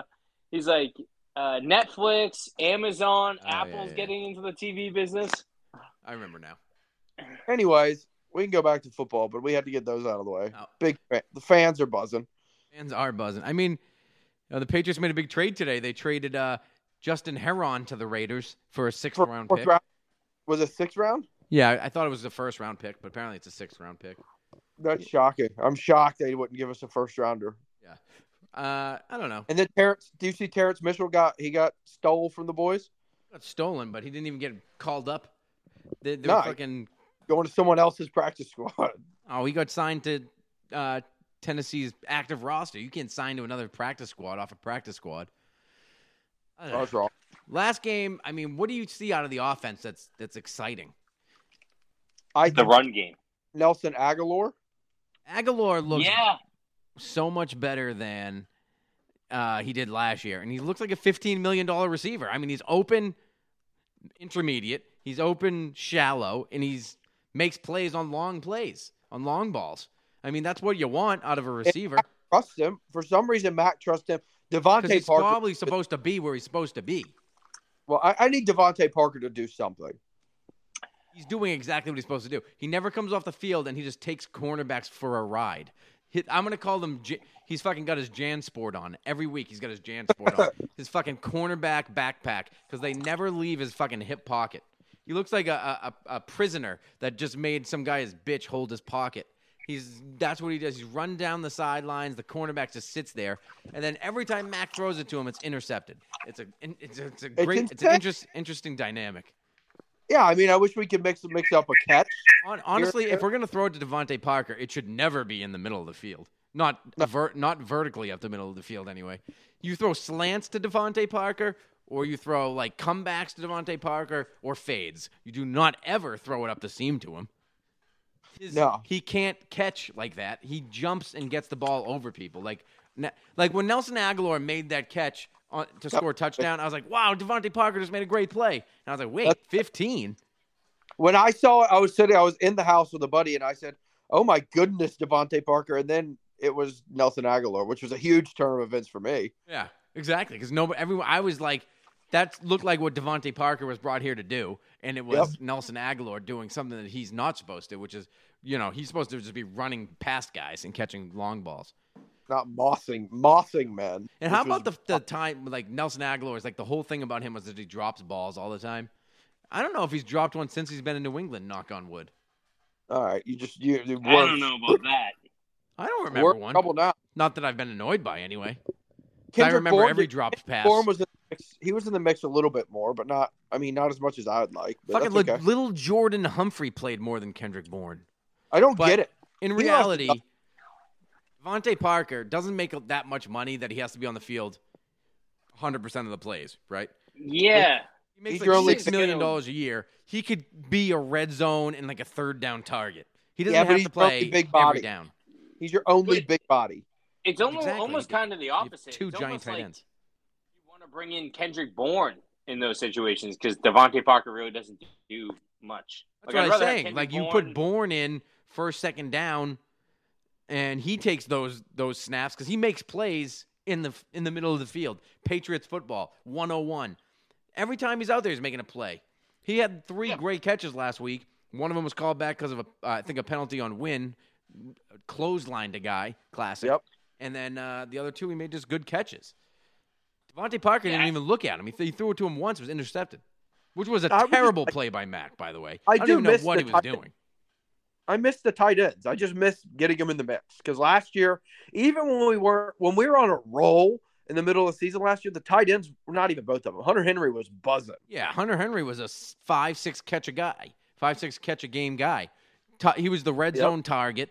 Netflix, Amazon, Apple's getting into the TV business. I remember now. Anyways, we can go back to football, but we have to get those out of the way. Oh. The fans are buzzing. Fans are buzzing. I mean, the Patriots made a big trade today. They traded Justin Herron to the Raiders for a sixth-round pick. Was it 6th round? Yeah, I thought it was the first-round pick, but apparently it's a sixth-round pick. That's shocking. I'm shocked they wouldn't give us a first-rounder. Yeah. I don't know. And then do you see Terrence Mitchell got stole from the boys? Got stolen, but he didn't even get called up. They're No. fucking Going to someone else's practice squad. Oh, he got signed to Tennessee's active roster. You can't sign to another practice squad off a practice squad. I don't know. That's wrong. Last game, I mean, what do you see out of the offense that's exciting? The run game. Nelson Aguilar. Aguilar looks so much better than he did last year, and he looks like a $15 million receiver. I mean, he's open, intermediate. He's open, shallow, and makes plays on long balls. I mean, that's what you want out of a receiver. Mac trusts him. For some reason, Mac trusts him. Because Devontae he's Parker. probably supposed to be where he's supposed to be. Well, I need Devontae Parker to do something. He's doing exactly what he's supposed to do. He never comes off the field, and he just takes cornerbacks for a ride. I'm going to call them he's fucking got his JanSport on. Every week he's got his JanSport on. His fucking cornerback backpack because they never leave his fucking hip pocket. He looks like a prisoner that just made some guy's bitch hold his pocket. That's what he does. He's run down the sidelines. The cornerback just sits there, and then every time Mac throws it to him, it's intercepted. It's an interesting dynamic. Yeah, I mean, I wish we could mix up a catch. Honestly, if we're gonna throw it to Devontae Parker, it should never be in the middle of the field. Not vertically up the middle of the field anyway. You throw slants to Devontae Parker, or you throw like comebacks to Devontae Parker, or fades. You do not ever throw it up the seam to him. No. He can't catch like that. He jumps and gets the ball over people. Like when Nelson Aguilar made that catch to score a touchdown, I was like, wow, Devontae Parker just made a great play. And I was like, wait, 15? When I saw it, I was in the house with a buddy, and I said, "Oh my goodness, Devontae Parker!" And then it was Nelson Aguilar, which was a huge turn of events for me. Yeah, exactly. Because I was like, that looked like what Devontae Parker was brought here to do, and it was Nelson Aguilar doing something that he's not supposed to, which is, he's supposed to just be running past guys and catching long balls. Not mossing men. And how about the time, like Nelson Aguilar is like the whole thing about him was that he drops balls all the time. I don't know if he's dropped one since he's been in New England, knock on wood. All right, you I don't know about that. I don't remember one. Couple now. Not that I've been annoyed by, anyway. I Kendrick remember Bourne every dropped pass. Bourne was in the mix. He was in the mix a little bit more, but not as much as I would like. Fucking okay. little Jordan Humphrey played more than Kendrick Bourne. I don't get it. In reality, Devontae Parker doesn't make that much money that he has to be on the field 100% of the plays, right? Yeah. He makes like $6 million a year. He could be a red zone and like a third down target. He doesn't have to play every down. He's your only big body. It's almost kind of the opposite. Two giant tight ends. You want to bring in Kendrick Bourne in those situations because Devontae Parker really doesn't do much. That's what I'm saying. Like you put Bourne in first, second down, and he takes those snaps because he makes plays in the middle of the field. Patriots football 101. Every time he's out there, he's making a play. He had 3 great catches last week. One of them was called back because of a penalty on Wynn, clotheslined a guy, classic. Yep. And then the other 2, he made just good catches. Devontae Parker didn't even look at him. He threw it to him once, was intercepted, which was a terrible play by Mac, by the way. I don't even know what he was doing. I miss the tight ends. I just miss getting them in the mix because last year, even when we were on a roll in the middle of the season last year, the tight ends were not even both of them. Hunter Henry was buzzing. Yeah, Hunter Henry was a 5-6 catch a guy, 5-6 catch a game guy. He was the red zone target.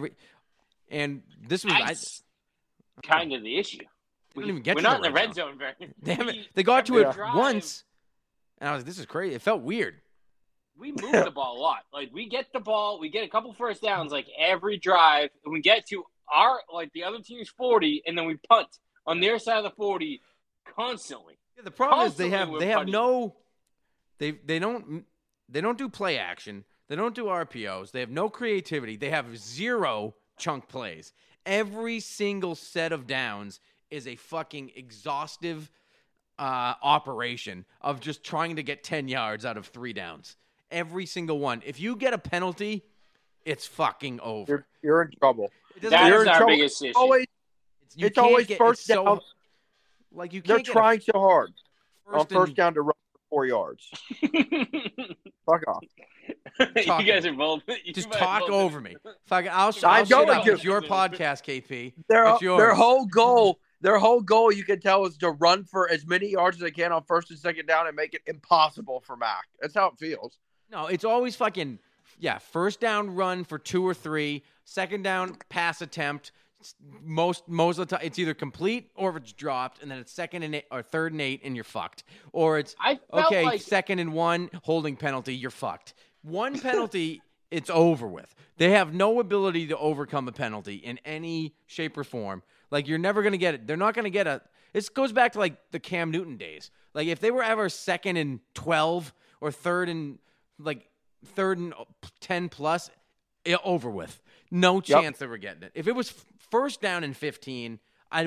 And this was kind of the issue. We didn't even get we're to not the in the red zone very. Damn it! They got to it once, and I was like, "This is crazy." It felt weird. We move the ball a lot. Like we get the ball, we get a couple first downs, like every drive, and we get to the other team's 40, and then we punt on their side of the 40 constantly. Yeah, the problem is they have no, they don't do play action. They don't do RPOs. They have no creativity. They have 0 chunk plays. Every single set of downs is a fucking exhaustive operation of just trying to get 10 yards out of 3 downs. Every single one. If you get a penalty, it's fucking over. You're in trouble. That is our biggest issue. It's always first down. Like you can't. They're trying so hard on first down to run for 4 yards. Fuck off. You guys are both. Just talk over me. Fuck. I'll shut up. It's your podcast, KP. Their whole goal, you can tell, is to run for as many yards as they can on first and second down and make it impossible for Mac. That's how it feels. No, it's always fucking, first down run for 2 or 3, second down pass attempt. Most of the time, it's either complete or it's dropped, and then it's second and 8 or third and 8, and you're fucked. Or it's second and 1, holding penalty, you're fucked. One penalty, it's over with. They have no ability to overcome a penalty in any shape or form. Like, you're never going to get it. They're not going to get this goes back to, like, the Cam Newton days. Like, if they were ever second and 12 or third and 10 plus, over with. No chance they were getting it. If it was first down and 15, I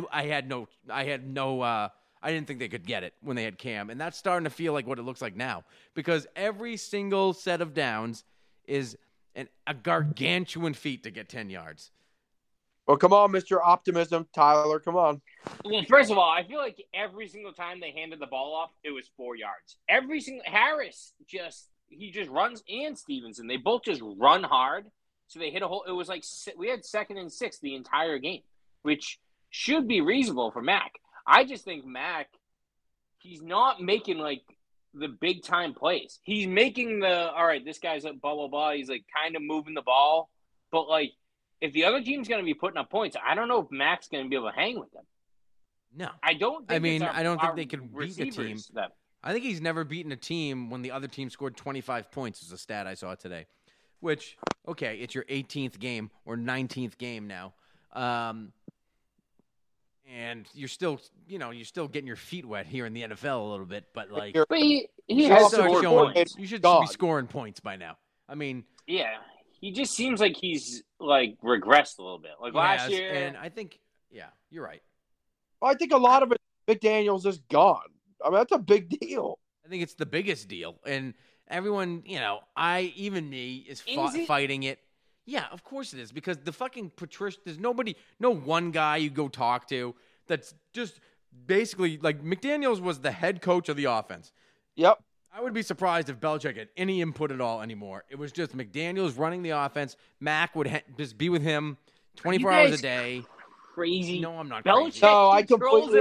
didn't think they could get it when they had Cam. And that's starting to feel like what it looks like now. Because every single set of downs is a gargantuan feat to get 10 yards. Well, come on, Mr. Optimism. Tyler, come on. Well, first of all, I feel like every single time they handed the ball off, it was 4 yards. Harris just runs, and Stevenson. They both just run hard. So they hit a hole. It was like we had 2nd and 6 the entire game, which should be reasonable for Mac. I just think Mac, he's not making like the big time plays. He's making all right, this guy's a blah, blah, blah. He's like kind of moving the ball. But like, if the other team's going to be putting up points, I don't know if Mac's going to be able to hang with them. No. I don't think I don't think they can beat a team. I think he's never beaten a team when the other team scored 25 points is a stat I saw today. Which, okay, it's your 18th game or 19th game now. And you're still getting your feet wet here in the NFL a little bit, but like, but he you has should scored points. You should be scoring points by now. I mean, yeah, he just seems like he's like regressed a little bit. Like last year, and I think, yeah, you're right. Well, I think a lot of it, McDaniels is gone. I mean, that's a big deal. I think it's the biggest deal, and everyone, even me is fighting it. Yeah, of course it is, because the fucking Patricia, there's no one guy you go talk to that's just basically, like, McDaniels was the head coach of the offense. Yep. I would be surprised if Belichick had any input at all anymore. It was just McDaniels running the offense. Mac would just be with him 24 hours a day. Crazy. No, I'm not Belichick crazy. No, I completely,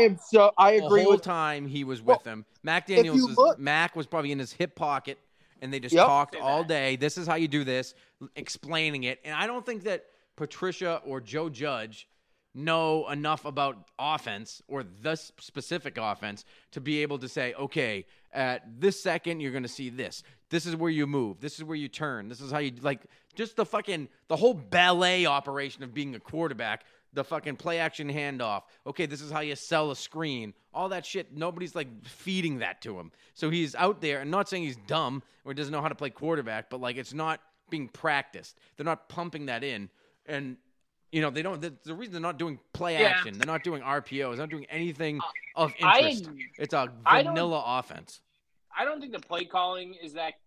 I agree the whole with time he was with him. Mac was probably in his hip pocket, and they just talked all day. This is how you do this, explaining it. And I don't think that Patricia or Joe Judge know enough about offense or this specific offense to be able to say, okay, at this second, you're going to see this. This is where you move. This is where you turn. This is how you, like, just the whole ballet operation of being a quarterback, the fucking play action handoff. Okay, this is how you sell a screen. All that shit, nobody's, like, feeding that to him. So he's out there, and not saying he's dumb or doesn't know how to play quarterback, but, like, it's not being practiced. They're not pumping that in. And, they don't. The reason they're not doing play action, they're not doing RPO, they're not doing anything of interest. It's a vanilla offense. I don't think the play calling is that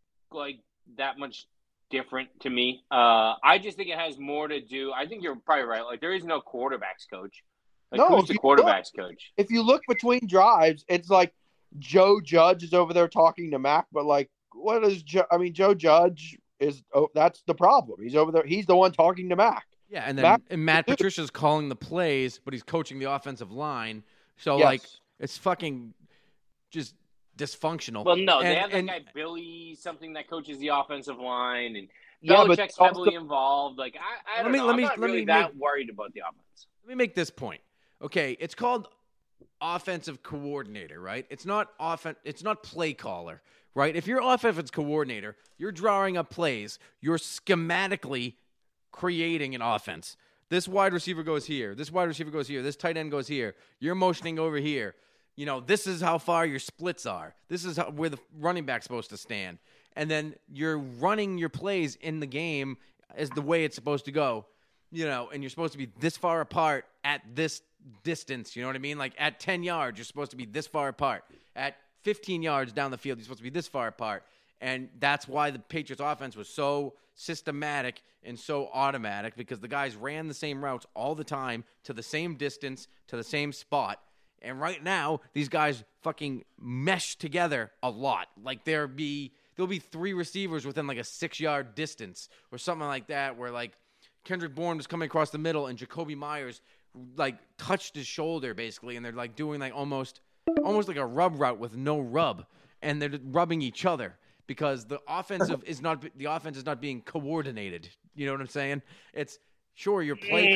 much different to me. I just think it has more to do. I think you're probably right. Like, there is no quarterbacks coach. Like, who's the quarterbacks coach? If you look between drives, it's like Joe Judge is over there talking to Mac, but like, what is Joe Judge is? Oh, that's the problem. He's over there. He's the one talking to Mac. Yeah, and then Matt Patricia's calling the plays, but he's coaching the offensive line. So, like, it's fucking just dysfunctional. Well, no, they have that guy Billy, something that coaches the offensive line, and Belichick's heavily involved. Like, I'm not really that worried about the offense. Let me make this point. Okay, it's called offensive coordinator, right? It's not It's not play caller, right? If you're offensive coordinator, you're drawing up plays. You're schematically creating an offense. This wide receiver goes here. This wide receiver goes here. This tight end goes here. You're motioning over here. This is how far your splits are. This is where the running back's supposed to stand. And then you're running your plays in the game as the way it's supposed to go. And you're supposed to be this far apart at this distance. You know what I mean? Like, at 10 yards, you're supposed to be this far apart. At 15 yards down the field, you're supposed to be this far apart. And that's why the Patriots offense was so systematic and so automatic, because the guys ran the same routes all the time to the same distance, to the same spot. And right now, these guys fucking mesh together a lot. Like, there'll be 3 receivers within like a 6-yard distance or something like that, where like Kendrick Bourne was coming across the middle and Jacoby Myers like touched his shoulder basically, and they're like doing like almost like a rub route with no rub, and they're rubbing each other because the offense is not being coordinated. You know what I'm saying? It's sure you're play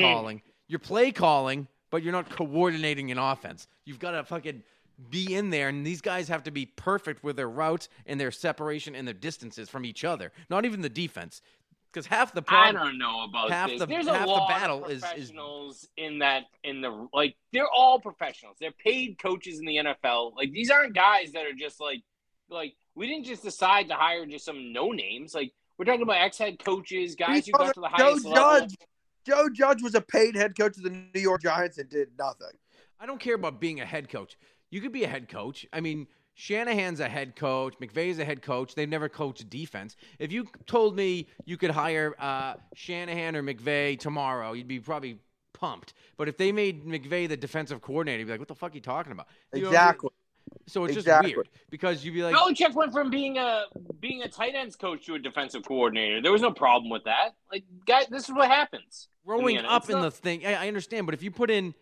calling, but you're not coordinating an offense. You've got to fucking be in there, and these guys have to be perfect with their routes and their separation and their distances from each other. Not even the defense, because half the problem. I don't know about this. There's a lot battle of professionals like they're all professionals. They're paid coaches in the NFL. Like, these aren't guys that are just like we didn't just decide to hire just some no names. Like, we're talking about ex-head coaches, guys who got to the highest level. Joe Judge was a paid head coach of the New York Giants and did nothing. I don't care about being a head coach. You could be a head coach. I mean, Shanahan's a head coach. McVay's a head coach. They've never coached defense. If you told me you could hire Shanahan or McVay tomorrow, you'd be probably pumped. But if they made McVay the defensive coordinator, you'd be like, what the fuck are you talking about? Exactly. So it's just weird because you'd be like, Belichick went from being a tight ends coach to a defensive coordinator. There was no problem with that. Like, guys, this is what happens. Growing up in the thing, I understand, but if you put in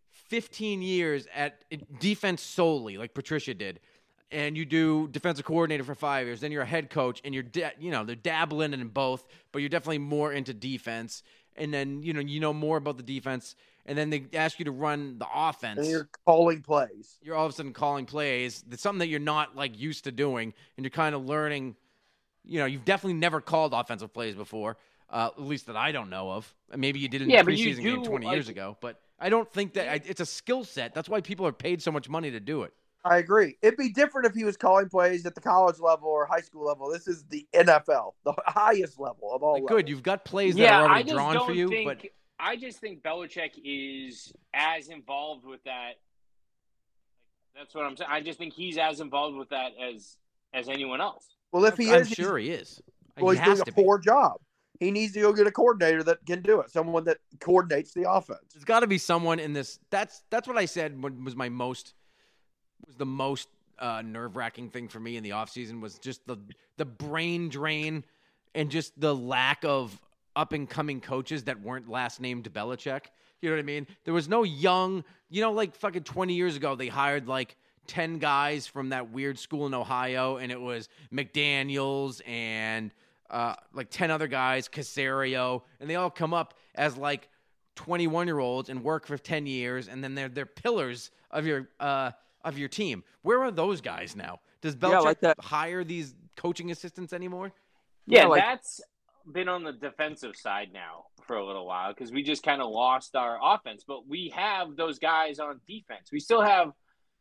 15 years at defense solely, like Patricia did, and you do defensive coordinator for 5 years, then you're a head coach, and they're dabbling in both, but you're definitely more into defense, and then you know more about the defense, and then they ask you to run the offense. And you're calling plays. You're all of a sudden calling plays. It's something that you're not like used to doing, and you're kind of learning. You've definitely never called offensive plays before, at least that I don't know of. Maybe you did in the preseason game 20 years ago, but I don't think that it's a skill set. That's why people are paid so much money to do it. I agree. It'd be different if he was calling plays at the college level or high school level. This is the NFL, the highest level of all. Like, good, you've got plays that are already drawn for you. But I just think Belichick is as involved with that. That's what I'm saying. I just think he's as involved with that as anyone else. Well, if he I'm is, sure he is. Well, he's doing a poor job. He needs to go get a coordinator that can do it. Someone that coordinates the offense. There's got to be someone in this. That's what I said was the most nerve-wracking thing for me in the offseason was just the brain drain and just the lack of up-and-coming coaches that weren't last named Belichick. You know what I mean? There was no young, like fucking 20 years ago, they hired like 10 guys from that weird school in Ohio, and it was McDaniels and like 10 other guys, Casario, and they all come up as like 21-year-olds and work for 10 years, and then they're pillars of your team. Where are those guys now? Does Belichick hire these coaching assistants anymore? Yeah, that's been on the defensive side now for a little while because we just kind of lost our offense. But we have those guys on defense. We still have,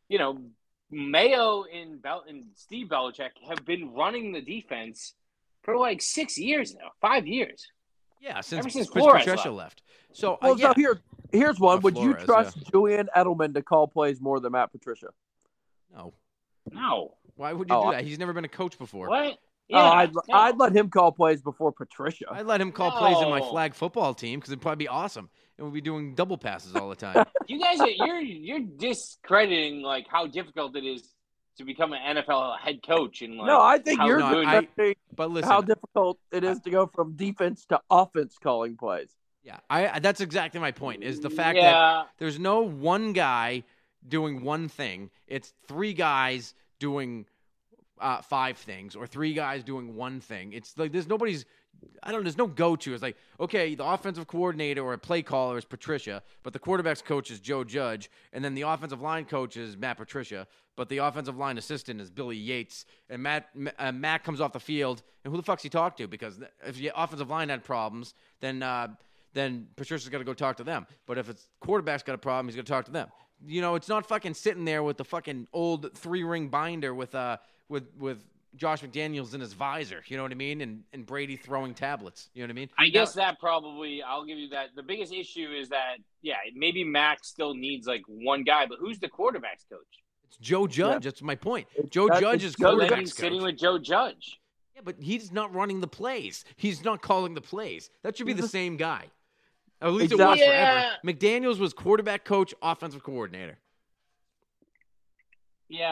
Mayo and Steve Belichick have been running the defense for like 6 years now, 5 years. Yeah, since Flores Patricia left. So, so here's one. Would you trust Julian Edelman to call plays more than Matt Patricia? No. Why would you do that? He's never been a coach before. What? Yeah, I'd let him call plays before Patricia. I'd let him call plays in my flag football team because it'd probably be awesome. And we'd be doing double passes all the time. You guys, you're discrediting like how difficult it is to become an NFL head coach. And no, I think you're discrediting but listen, how difficult it is to go from defense to offense calling plays. Yeah, that's exactly my point. Is the fact that there's no one guy doing one thing. It's three guys doing 5 things, or 3 guys doing one thing. It's like there's no go-to. It's like, okay, the offensive coordinator or a play caller is Patricia, but the quarterback's coach is Joe Judge, and then the offensive line coach is Matt Patricia, but the offensive line assistant is Billy Yates, and Matt comes off the field, and who the fuck's he talk to? Because if the offensive line had problems, then Patricia's got to go talk to them. But if it's quarterback's got a problem, he's got to talk to them. It's not fucking sitting there with the fucking old 3-ring binder with Josh McDaniels in his visor, you know what I mean? And Brady throwing tablets, you know what I mean? I guess that probably, I'll give you that. The biggest issue is that, maybe Mac still needs like one guy, but who's the quarterback's coach? It's Joe Judge. That's my point. Joe Judge is quarterback's coach. Sitting with Joe Judge. Yeah, but he's not running the plays. He's not calling the plays. That should be the same guy. At least it was forever. McDaniels was quarterback coach, offensive coordinator. Yeah.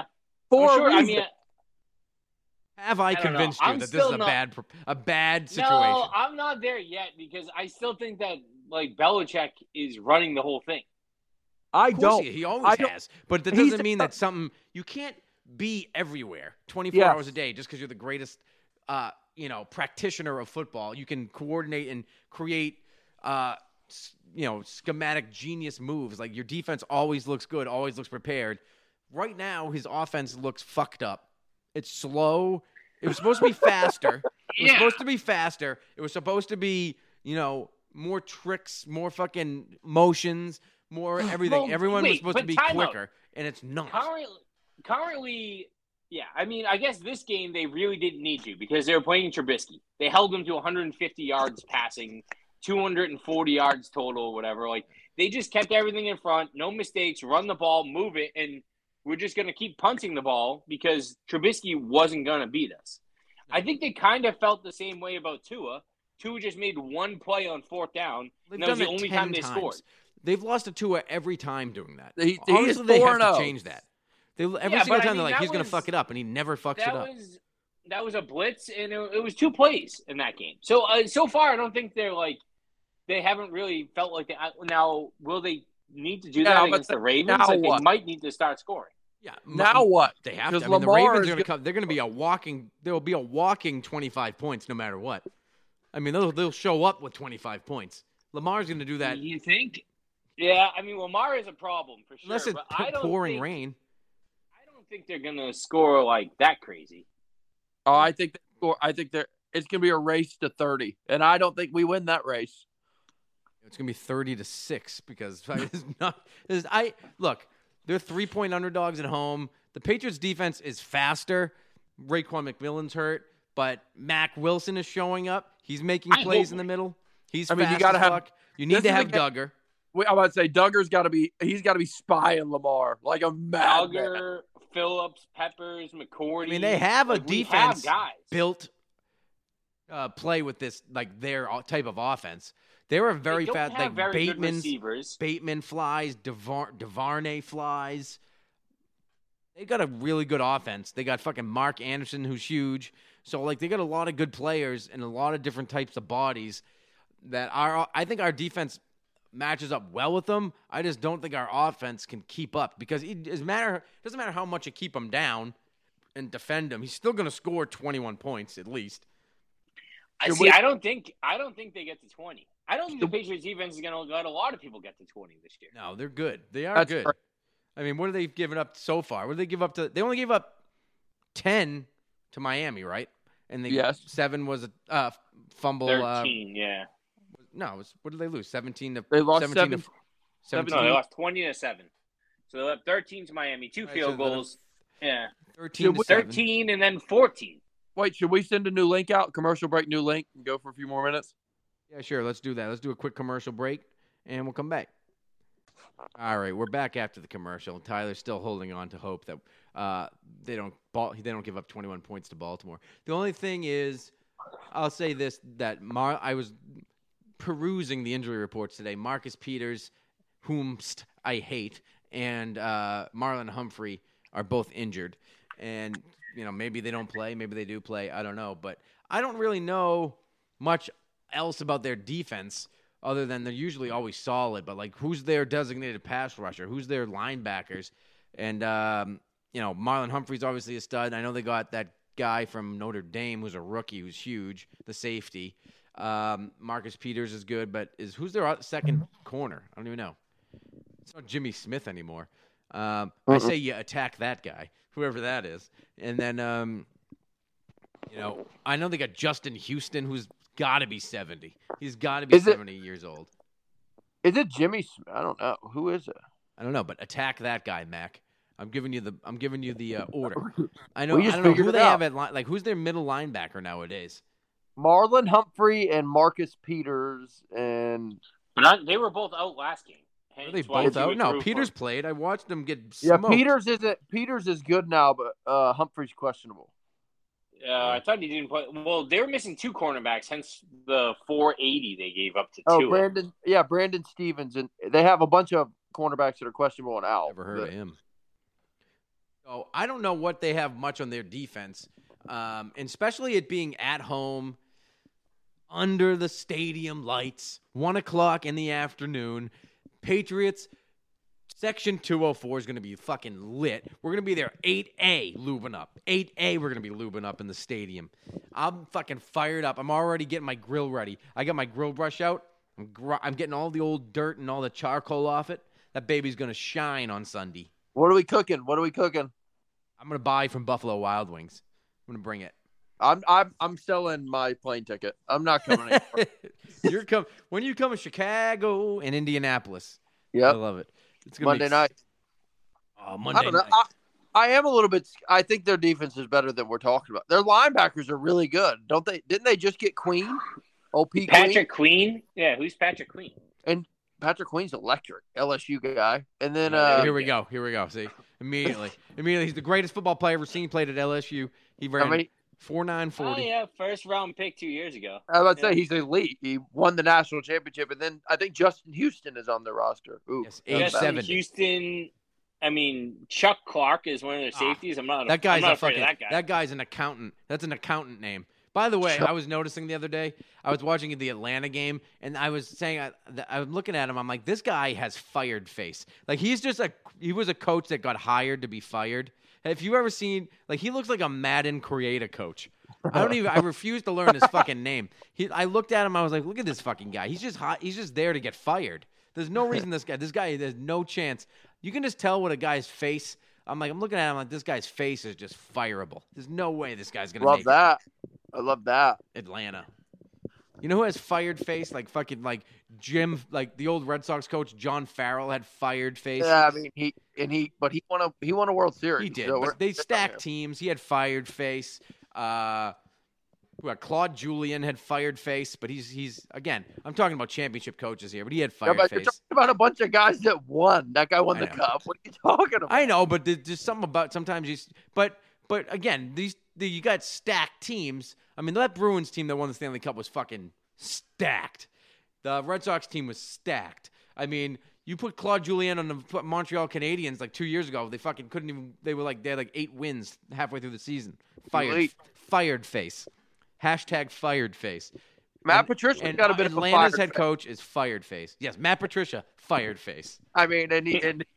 Have I convinced you that this is a bad situation? No, I'm not there yet because I still think that like Belichick is running the whole thing. I don't. He always has. But that doesn't mean that something you can't be everywhere 24 hours a day just because you're the greatest practitioner of football. You can coordinate and create schematic genius moves. Like your defense always looks good, always looks prepared. Right now, his offense looks fucked up. It's slow. It was supposed to be faster. It was supposed to be, more tricks, more fucking motions, more everything. Well, Everyone was supposed to be quicker, and it's not. Currently, I mean, I guess this game they really didn't need to because they were playing Trubisky. They held him to 150 yards passing, 240 yards total, whatever. Like, they just kept everything in front, no mistakes, run the ball, move it, and we're just going to keep punting the ball because Trubisky wasn't going to beat us. I think they kind of felt the same way about Tua. Tua just made one play on 4th down, and that was the only time they scored. They've lost to Tua every time doing that. Obviously, they have to change that. Every single time they're like, he's going to fuck it up, and he never fucks it up. That was a blitz, and it was 2 plays in that game. So so far, I don't think they haven't really felt like that. Now, will they need to do that against the Ravens? Like, they might need to start scoring. Yeah. Now what? They have to. I mean, the Ravens are going to come. They're going to be there will be a walking 25 points no matter what. I mean, they'll show up with 25 points. Lamar's going to do that. You think? Yeah, I mean, Lamar is a problem for sure. Unless it's pouring rain. I don't think they're going to score like that crazy. Oh, I think it's going to be a race to 30, and I don't think we win that race. It's going to be 30-6 because it's not. Look, they're 3-point underdogs at home. The Patriots' defense is faster. Raekwon McMillan's hurt, but Mac Wilson is showing up. He's making plays in the middle. He's fast you gotta as fuck. You need to have Duggar. I'm about to say Duggar's got to be. He's got to be spying Lamar like a madman. Duggar, Phillips, Peppers, McCourty. I mean, they have a defense built play with this, like their type of offense. They were very fast. Like Bateman flies, DeVarnay flies. They got a really good offense. They got fucking Mark Anderson, who's huge. So like they got a lot of good players and a lot of different types of bodies that I think our defense matches up well with them. I just don't think our offense can keep up because it doesn't matter how much you keep them down and defend him. He's still going to score 21 points at least. I don't think they get to 20. I don't think the Patriots defense is going to let a lot of people get to 20 this year. No, they're good. They are good. Right. I mean, what have they given up so far? What did they give up to? They only gave up 10 to Miami, right? And 7 was a fumble. 13, yeah. No, what did they lose? 17 to. They lost 17 No, they lost 20-7. So they left 13 to Miami, 2 field goals. Yeah, 13 and then 14. Wait, should we send a new link out? Commercial break, new link, and go for a few more minutes? Yeah, sure. Let's do that. Let's do a quick commercial break, and we'll come back. All right, we're back after the commercial. Tyler's still holding on to hope that they don't give up 21 points to Baltimore. The only thing is, I'll say this: that I was perusing the injury reports today. Marcus Peters, whom I hate, and Marlon Humphrey are both injured, and maybe they don't play, maybe they do play. I don't know, but I don't really know much else about their defense other than they're usually always solid. But like, who's their designated pass rusher? Who's their linebackers? And Marlon Humphrey's obviously a stud. I know they got that guy from Notre Dame who's a rookie who's huge, the safety. Marcus Peters is good, but who's their second corner? I don't even know. It's not Jimmy Smith anymore. I say you attack that guy, whoever that is. And then, I know they got Justin Houston, who's got to be 70. He's got to be 70 years old. Is it Jimmy Smith? I don't know. Who is it? I don't know, but attack that guy, Mac. I'm giving you the order. I don't know who they have at who's their middle linebacker nowadays. Marlon Humphrey and Marcus Peters But they were both out last game. Are they both out? No, Peters played. I watched them get smoked. Yeah, Peters is good now, but Humphrey's questionable. I thought he didn't play. Well, they were missing 2 cornerbacks, hence the $480 they gave up to 2. Brandon Stevens, and they have a bunch of cornerbacks that are questionable and out. Never heard of him. So I don't know what they have much on their defense, and especially it being at home, under the stadium lights, 1:00 in the afternoon. Patriots, Section 204 is going to be fucking lit. We're going to be there 8A lubing up. 8A we're going to be lubing up in the stadium. I'm fucking fired up. I'm already getting my grill ready. I got my grill brush out. I'm getting all the old dirt and all the charcoal off it. That baby's going to shine on Sunday. What are we cooking? I'm going to buy from Buffalo Wild Wings. I'm going to bring it. I'm selling my plane ticket. I'm not coming anymore. When you come to Chicago and Indianapolis. Yeah, I love it. It's gonna Monday night. Oh, Monday night. I am a little bit. I think their defense is better than we're talking about. Their linebackers are really good, don't they? Didn't they just get Queen? Patrick Queen? Yeah, who's Patrick Queen? And Patrick Queen's electric, LSU guy. And then here we go. See, immediately, he's the greatest football player ever seen. Played at LSU. He ran 4.940. Oh yeah, first round pick 2 years ago. I was about to say he's elite. He won the national championship, and then I think Justin Houston is on their roster. Ooh, yes, age 70. Houston. I mean, Chuck Clark is one of their safeties. I'm not afraid of that guy. That guy's an accountant. That's an accountant name. By the way, I was noticing the other day, I was watching the Atlanta game, and I was saying, I was looking at him, I'm like, this guy has fired face. Like, he was a coach that got hired to be fired. If you ever seen, he looks like a Madden creator coach. I refuse to learn his fucking name. I looked at him, I was like, look at this fucking guy. He's just hot. He's just there to get fired. There's no reason this guy, there's no chance. You can just tell what a guy's face, I'm looking at him like, this guy's face is just fireable. There's no way this guy's going to make that. I love that. Atlanta. You know who has fired face? Like fucking like Jim, like the old Red Sox coach John Farrell had fired face. Yeah, I mean he won a World Series. He did, so but they stacked teams. He had fired face. Claude Julien had fired face, but he's again. I'm talking about championship coaches here, but he had fired face. You're talking about a bunch of guys that won. That guy won the cup. What are you talking about? I know, but there's something about sometimes you. But again, you got stacked teams. I mean, that Bruins team that won the Stanley Cup was fucking stacked. The Red Sox team was stacked. I mean, you put Claude Julien on the Montreal Canadiens like 2 years ago. They fucking couldn't even. They had like 8 wins halfway through the season. Fired face. Hashtag fired face. Matt Patricia got a bit of a Atlanta's head coach is fired face. Yes, Matt Patricia, fired face. I mean, and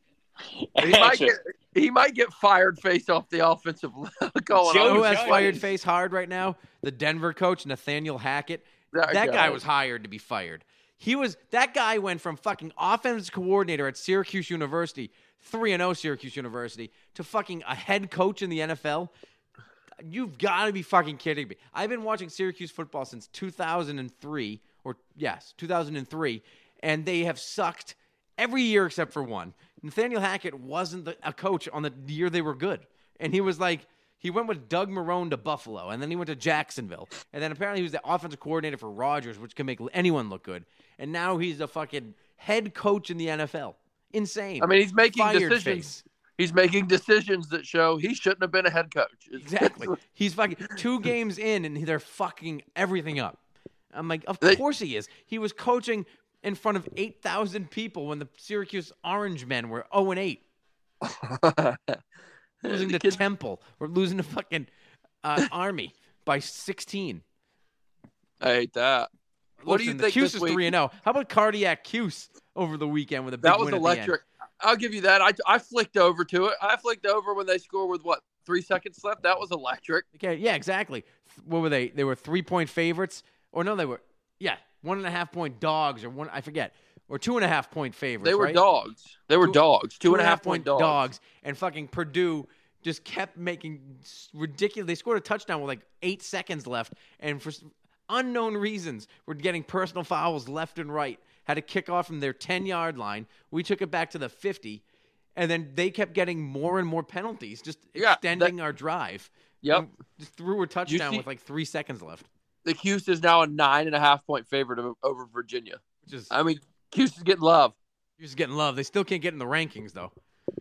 he might get fired face off the offensive going on. Who has fired face hard right now? The Denver coach, Nathaniel Hackett. That guy was hired to be fired. That guy went from fucking offensive coordinator at Syracuse University, 3-0 Syracuse University, to fucking a head coach in the NFL. You've got to be fucking kidding me. I've been watching Syracuse football since 2003, 2003, and they have sucked every year except for one. Nathaniel Hackett wasn't a coach on the year they were good. And he went with Doug Marrone to Buffalo, and then he went to Jacksonville. And then apparently he was the offensive coordinator for Rodgers, which can make anyone look good. And now he's the fucking head coach in the NFL. Insane. I mean, he's making decisions. Face. He's making decisions that show he shouldn't have been a head coach. Exactly. He's fucking 2 games in, and they're fucking everything up. I'm like, of course he is. He was coaching in front of 8,000 people when the Syracuse Orange Men were 0-8. Losing to Temple. We're losing to fucking Army by 16. I hate that. What do you think? Cuse is 3-0. How about Cardiac Cuse over the weekend with a big that was win electric. At the end? I'll give you that. I flicked over to it. I flicked over when they scored with 3 seconds left. That was electric. Okay, yeah, exactly. What were they? They were 3-point favorites, or no? They were 1.5 point dogs, or I forget, or 2.5 point favorites. They were right? dogs. They were dogs. 2.5 point dogs, and fucking Purdue just kept making ridiculous. They scored a touchdown with like 8 seconds left, and for unknown reasons, we're getting personal fouls left and right. Had to kick off from their 10-yard line. We took it back to the 50, and then they kept getting more and more penalties, just extending our drive. Yep. Just threw a touchdown with like 3 seconds left. The Cuse is now a 9.5 point favorite over Virginia. Cuse is getting love. Cuse is getting love. They still can't get in the rankings, though.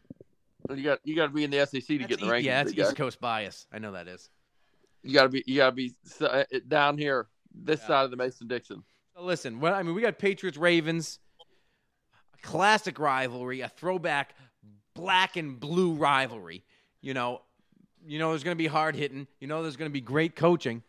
You got to be in the SEC to get in the rankings. Yeah, that's East Coast bias. I know that is. You got to be down here, this side of the Mason-Dixon. Listen, we got Patriots-Ravens, a classic rivalry, a throwback black and blue rivalry. You know there's going to be hard hitting. You know there's going to be great coaching.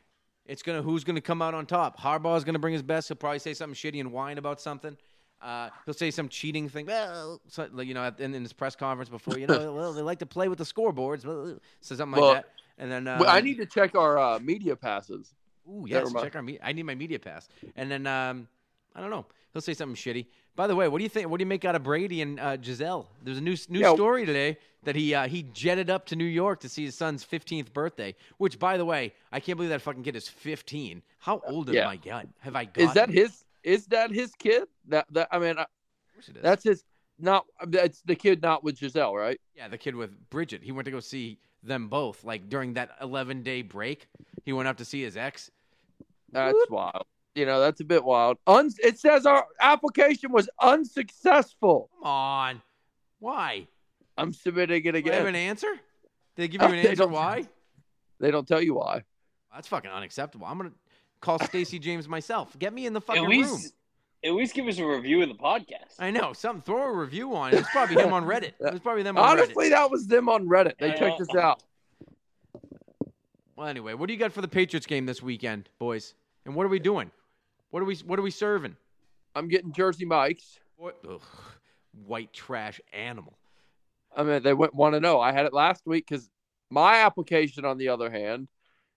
Who's going to come out on top? Harbaugh's going to bring his best. He'll probably say something shitty and whine about something. He'll say some cheating thing. Well, in his press conference before, they like to play with the scoreboards. So something like that. And then I need to check our media passes. Ooh, yes, check our I need my media pass. And then, I don't know. He'll say something shitty. By the way, what do you think? What do you make out of Brady and Giselle? There's a new story today that he jetted up to New York to see his son's 15th birthday, which, by the way, I can't believe that fucking kid is 15. How old have I got? Is that his kid? I mean, of course it is. That's his. That's the kid not with Giselle, right? Yeah, the kid with Bridget. He went to go see them both, like during that 11-day break. He went up to see his ex. That's wild. That's a bit wild. It says our application was unsuccessful. Come on. Why? I'm submitting it again. Do you have an answer? Did they give you an answer why? They don't tell you why. That's fucking unacceptable. I'm going to call Stacey James myself. Get me in the fucking room. At least give us a review of the podcast. I know. Throw a review on it. It's probably him on Reddit. It was probably them on Reddit. Honestly, that was them on Reddit. They checked us out. Well, anyway, what do you got for the Patriots game this weekend, boys? And what are we doing? What are we serving? I'm getting Jersey Mike's. White trash animal. I mean, they went 1-0. I had it last week because my application, on the other hand,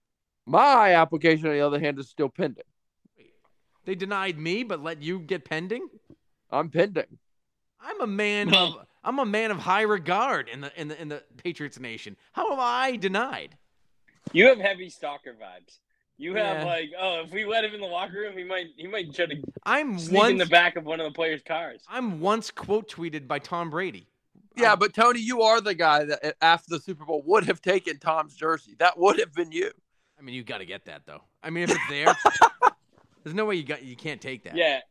is still pending. They denied me, but let you get pending? I'm pending. I'm a man of high regard in the Patriots nation. How am I denied? You have heavy stalker vibes. You have if we let him in the locker room, he might try to sneak in the back of one of the players' cars. I'm once quote tweeted by Tom Brady. Yeah, but Tony, you are the guy that after the Super Bowl would have taken Tom's jersey. That would have been you. I mean, you got to get that though. I mean, if it's there, there's no way you can't take that. Yeah.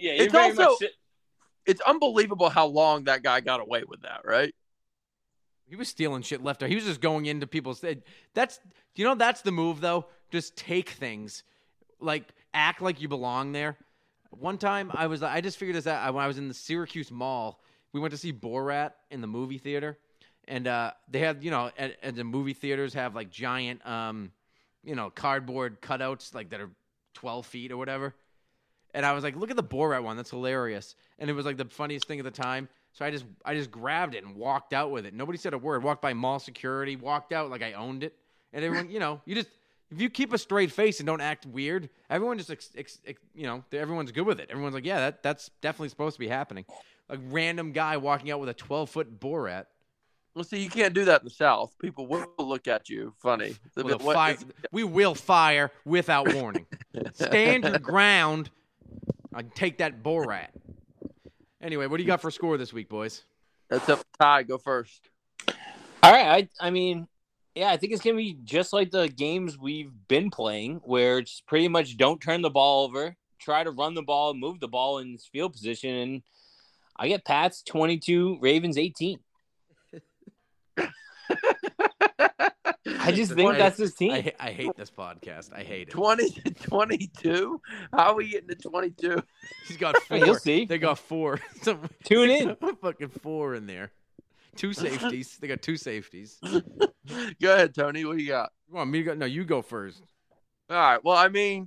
It's unbelievable how long that guy got away with that, right? He was stealing shit left. He was just going into people's. That's the move though. Just take things, like act like you belong there. One time I just figured this out when I was in the Syracuse Mall. We went to see Borat in the movie theater, and they had at the movie theaters have like giant cardboard cutouts like that are 12 feet or whatever. And I was like, look at the Borat one. That's hilarious. And it was like the funniest thing at the time. So I just grabbed it and walked out with it. Nobody said a word. Walked by mall security, walked out like I owned it. And everyone, if you keep a straight face and don't act weird, everyone just, everyone's good with it. Everyone's like, yeah, that's definitely supposed to be happening. A random guy walking out with a 12-foot Borat. Well, see, you can't do that in the South. People will look at you funny. We will fire without warning. Stand your ground. I take that Borat. Anyway, what do you got for score this week, boys? That's up. Ty, go first. All right. I mean, yeah, I think it's going to be just like the games we've been playing, where it's pretty much don't turn the ball over, try to run the ball, move the ball in field position, and I get Pats 22, Ravens 18. I just think that's his team. I hate this podcast. I hate it. 20 to 22? How are we getting to 22? He's got 4. You'll see. They got 4. Tune in. Fucking 4 in there. 2 safeties. They got 2 safeties. Go ahead, Tony. What do you got? You want me to go? No, you go first. All right. Well, I mean,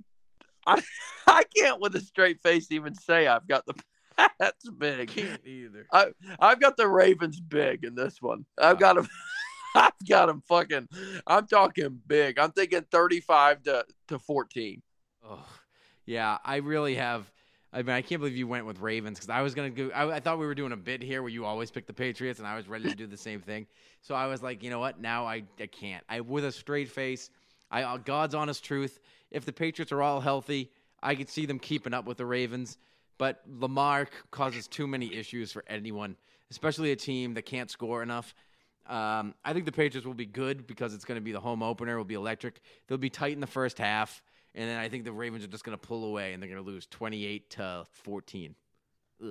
I can't with a straight face even say I've got the Pats big. Can't either. I've got the Ravens big in this one. I've got them. I've got them fucking. I'm talking big. I'm thinking 35 to 14. Oh, yeah. I really have. I mean, I can't believe you went with Ravens because I was gonna go. I thought we were doing a bit here where you always pick the Patriots, and I was ready to do the same thing. So I was like, you know what? Now I can't. With a straight face. God's honest truth. If the Patriots are all healthy, I could see them keeping up with the Ravens. But Lamar causes too many issues for anyone, especially a team that can't score enough. I think the Patriots will be good because it's going to be the home opener. It will be electric. They'll be tight in the first half, and then I think the Ravens are just going to pull away, and they're going to lose 28-14. Ugh.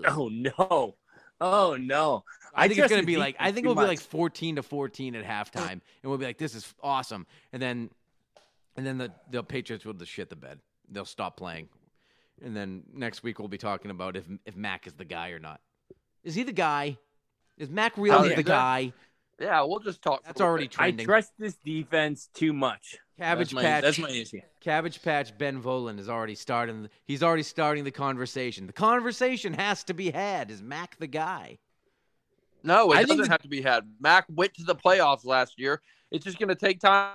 Oh no! I think it's going to be like 14-14 at halftime, and we'll be like, "This is awesome." And then the Patriots will just shit the bed. They'll stop playing. And then next week we'll be talking about if Mac is the guy or not. Is he the guy? Is Mac really the guy? Yeah, we'll just talk. That's already trending. I trust this defense too much. Cabbage Patch. That's my issue. Cabbage Patch Ben Volen is already starting. He's already starting the conversation. The conversation has to be had. Is Mac the guy? No, it doesn't have to be had. Mac went to the playoffs last year. It's just going to take time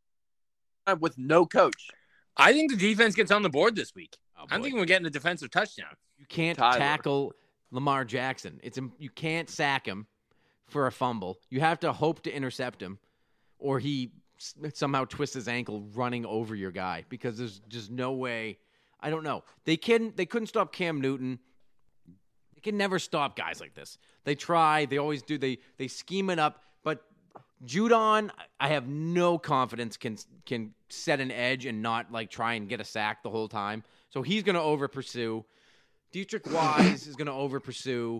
with no coach. I think the defense gets on the board this week. Oh, I'm thinking we're getting a defensive touchdown. You can't tackle Lamar Jackson. You can't sack him for a fumble. You have to hope to intercept him, or he somehow twists his ankle running over your guy because there's just no way. I don't know. They couldn't stop Cam Newton. They can never stop guys like this. They try. They always do. They scheme it up. But Judon, I have no confidence can set an edge and not like try and get a sack the whole time. So he's going to over pursue. Dietrich Wise is going to over pursue.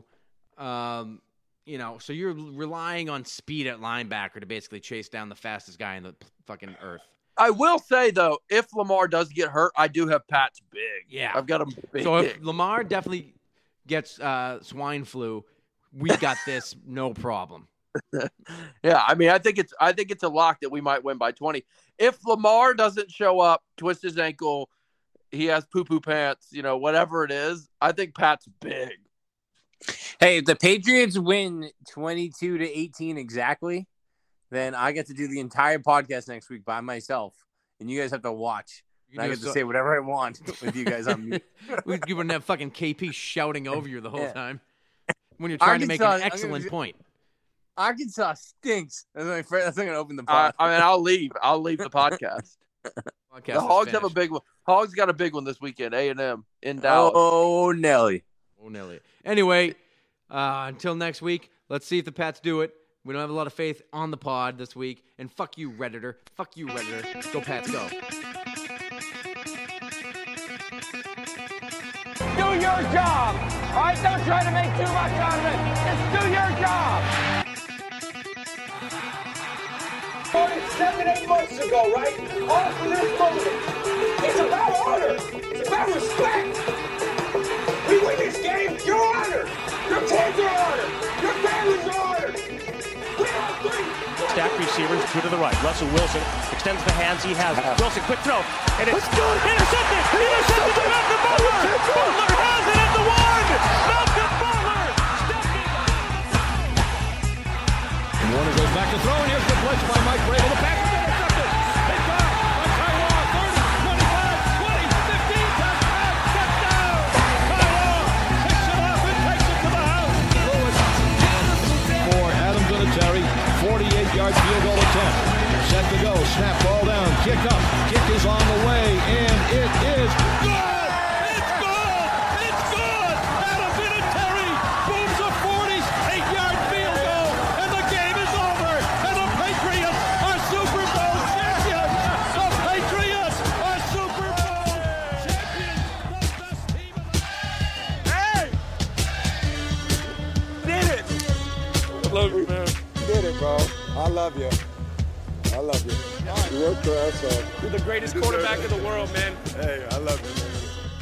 So you're relying on speed at linebacker to basically chase down the fastest guy in the fucking earth. I will say, though, if Lamar does get hurt, I do have Pat's big. Yeah. I've got him big. So if Lamar definitely gets swine flu, we got this no problem. Yeah, I mean, I think it's a lock that we might win by 20. If Lamar doesn't show up, twist his ankle, he has poo-poo pants, whatever it is, I think Pat's big. Hey, if the Patriots win 22-18 exactly, then I get to do the entire podcast next week by myself, and you guys have to watch. And I get to say whatever I want with you guys on mute. You wouldn't have fucking KP shouting over you the whole time when you're trying to make an excellent point. Arkansas stinks. That's not going to open the podcast. I mean, I'll leave the podcast. The Hogs have a big one. Hogs got a big one this weekend. A&M in Dallas. Oh, Nelly. Anyway, until next week, let's see if the Pats do it. We don't have a lot of faith on the pod this week. And fuck you, Redditor. Go Pats, go. Do your job. All right, don't try to make too much out of it. Just do your job. 7-8 months ago, right? All for this moment. It's about honor. It's about respect. We win this game, you're honored. Your kids are honored. Your families are honored. We're on 3. Stack receivers, 2 to the right. Russell Wilson extends the hands he has. Wilson, quick throw. And it's intercepted. Intercepted by Malcolm Butler. Butler has it at the 1. Malcolm Butler stepping. And Warner goes back to throw, and here's the blitz by Mike Vrabel. The pass is intercepted. They got it on Taiwan. 30, 25, 20, 15, touchdown. Taiwan picks it up and takes it to the house. For Adam Vinatieri, 48-yard field goal attempt. Set to go. Snap, ball down. Kick up. Kick is on the way, and it is good. It's good. It's good. Adam Vinatieri booms a 48-yard field goal, and the game is over. And the Patriots are Super Bowl champions. The Patriots are Super Bowl champions. The best team in the Hey! Did it. I love you, man. Did it, bro. I love you. I love you. You worked your ass off. You're the greatest quarterback in the world, man. Hey, I love you, man.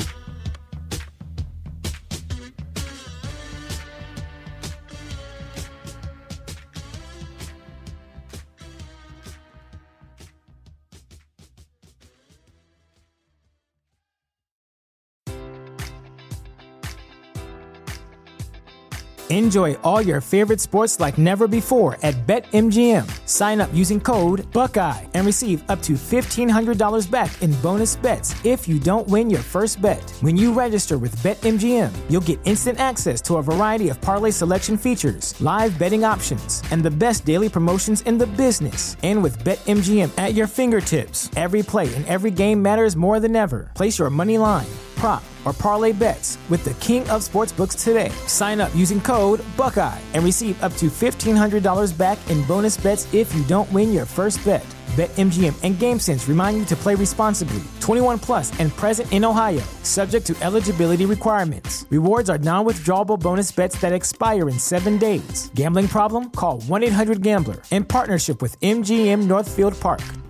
Enjoy all your favorite sports like never before at BetMGM. Sign up using code Buckeye and receive up to $1,500 back in bonus bets if you don't win your first bet. When you register with BetMGM, you'll get instant access to a variety of parlay selection features, live betting options, and the best daily promotions in the business. And with BetMGM at your fingertips, every play and every game matters more than ever. Place your money line, prop, or parlay bets with the king of sportsbooks today. Sign up using code Buckeye and receive up to $1,500 back in bonus bets if you don't win your first bet. BetMGM and GameSense remind you to play responsibly. 21 plus and present in Ohio, subject to eligibility requirements. Rewards are non-withdrawable bonus bets that expire in 7 days. Gambling problem? Call 1-800-GAMBLER in partnership with MGM Northfield Park.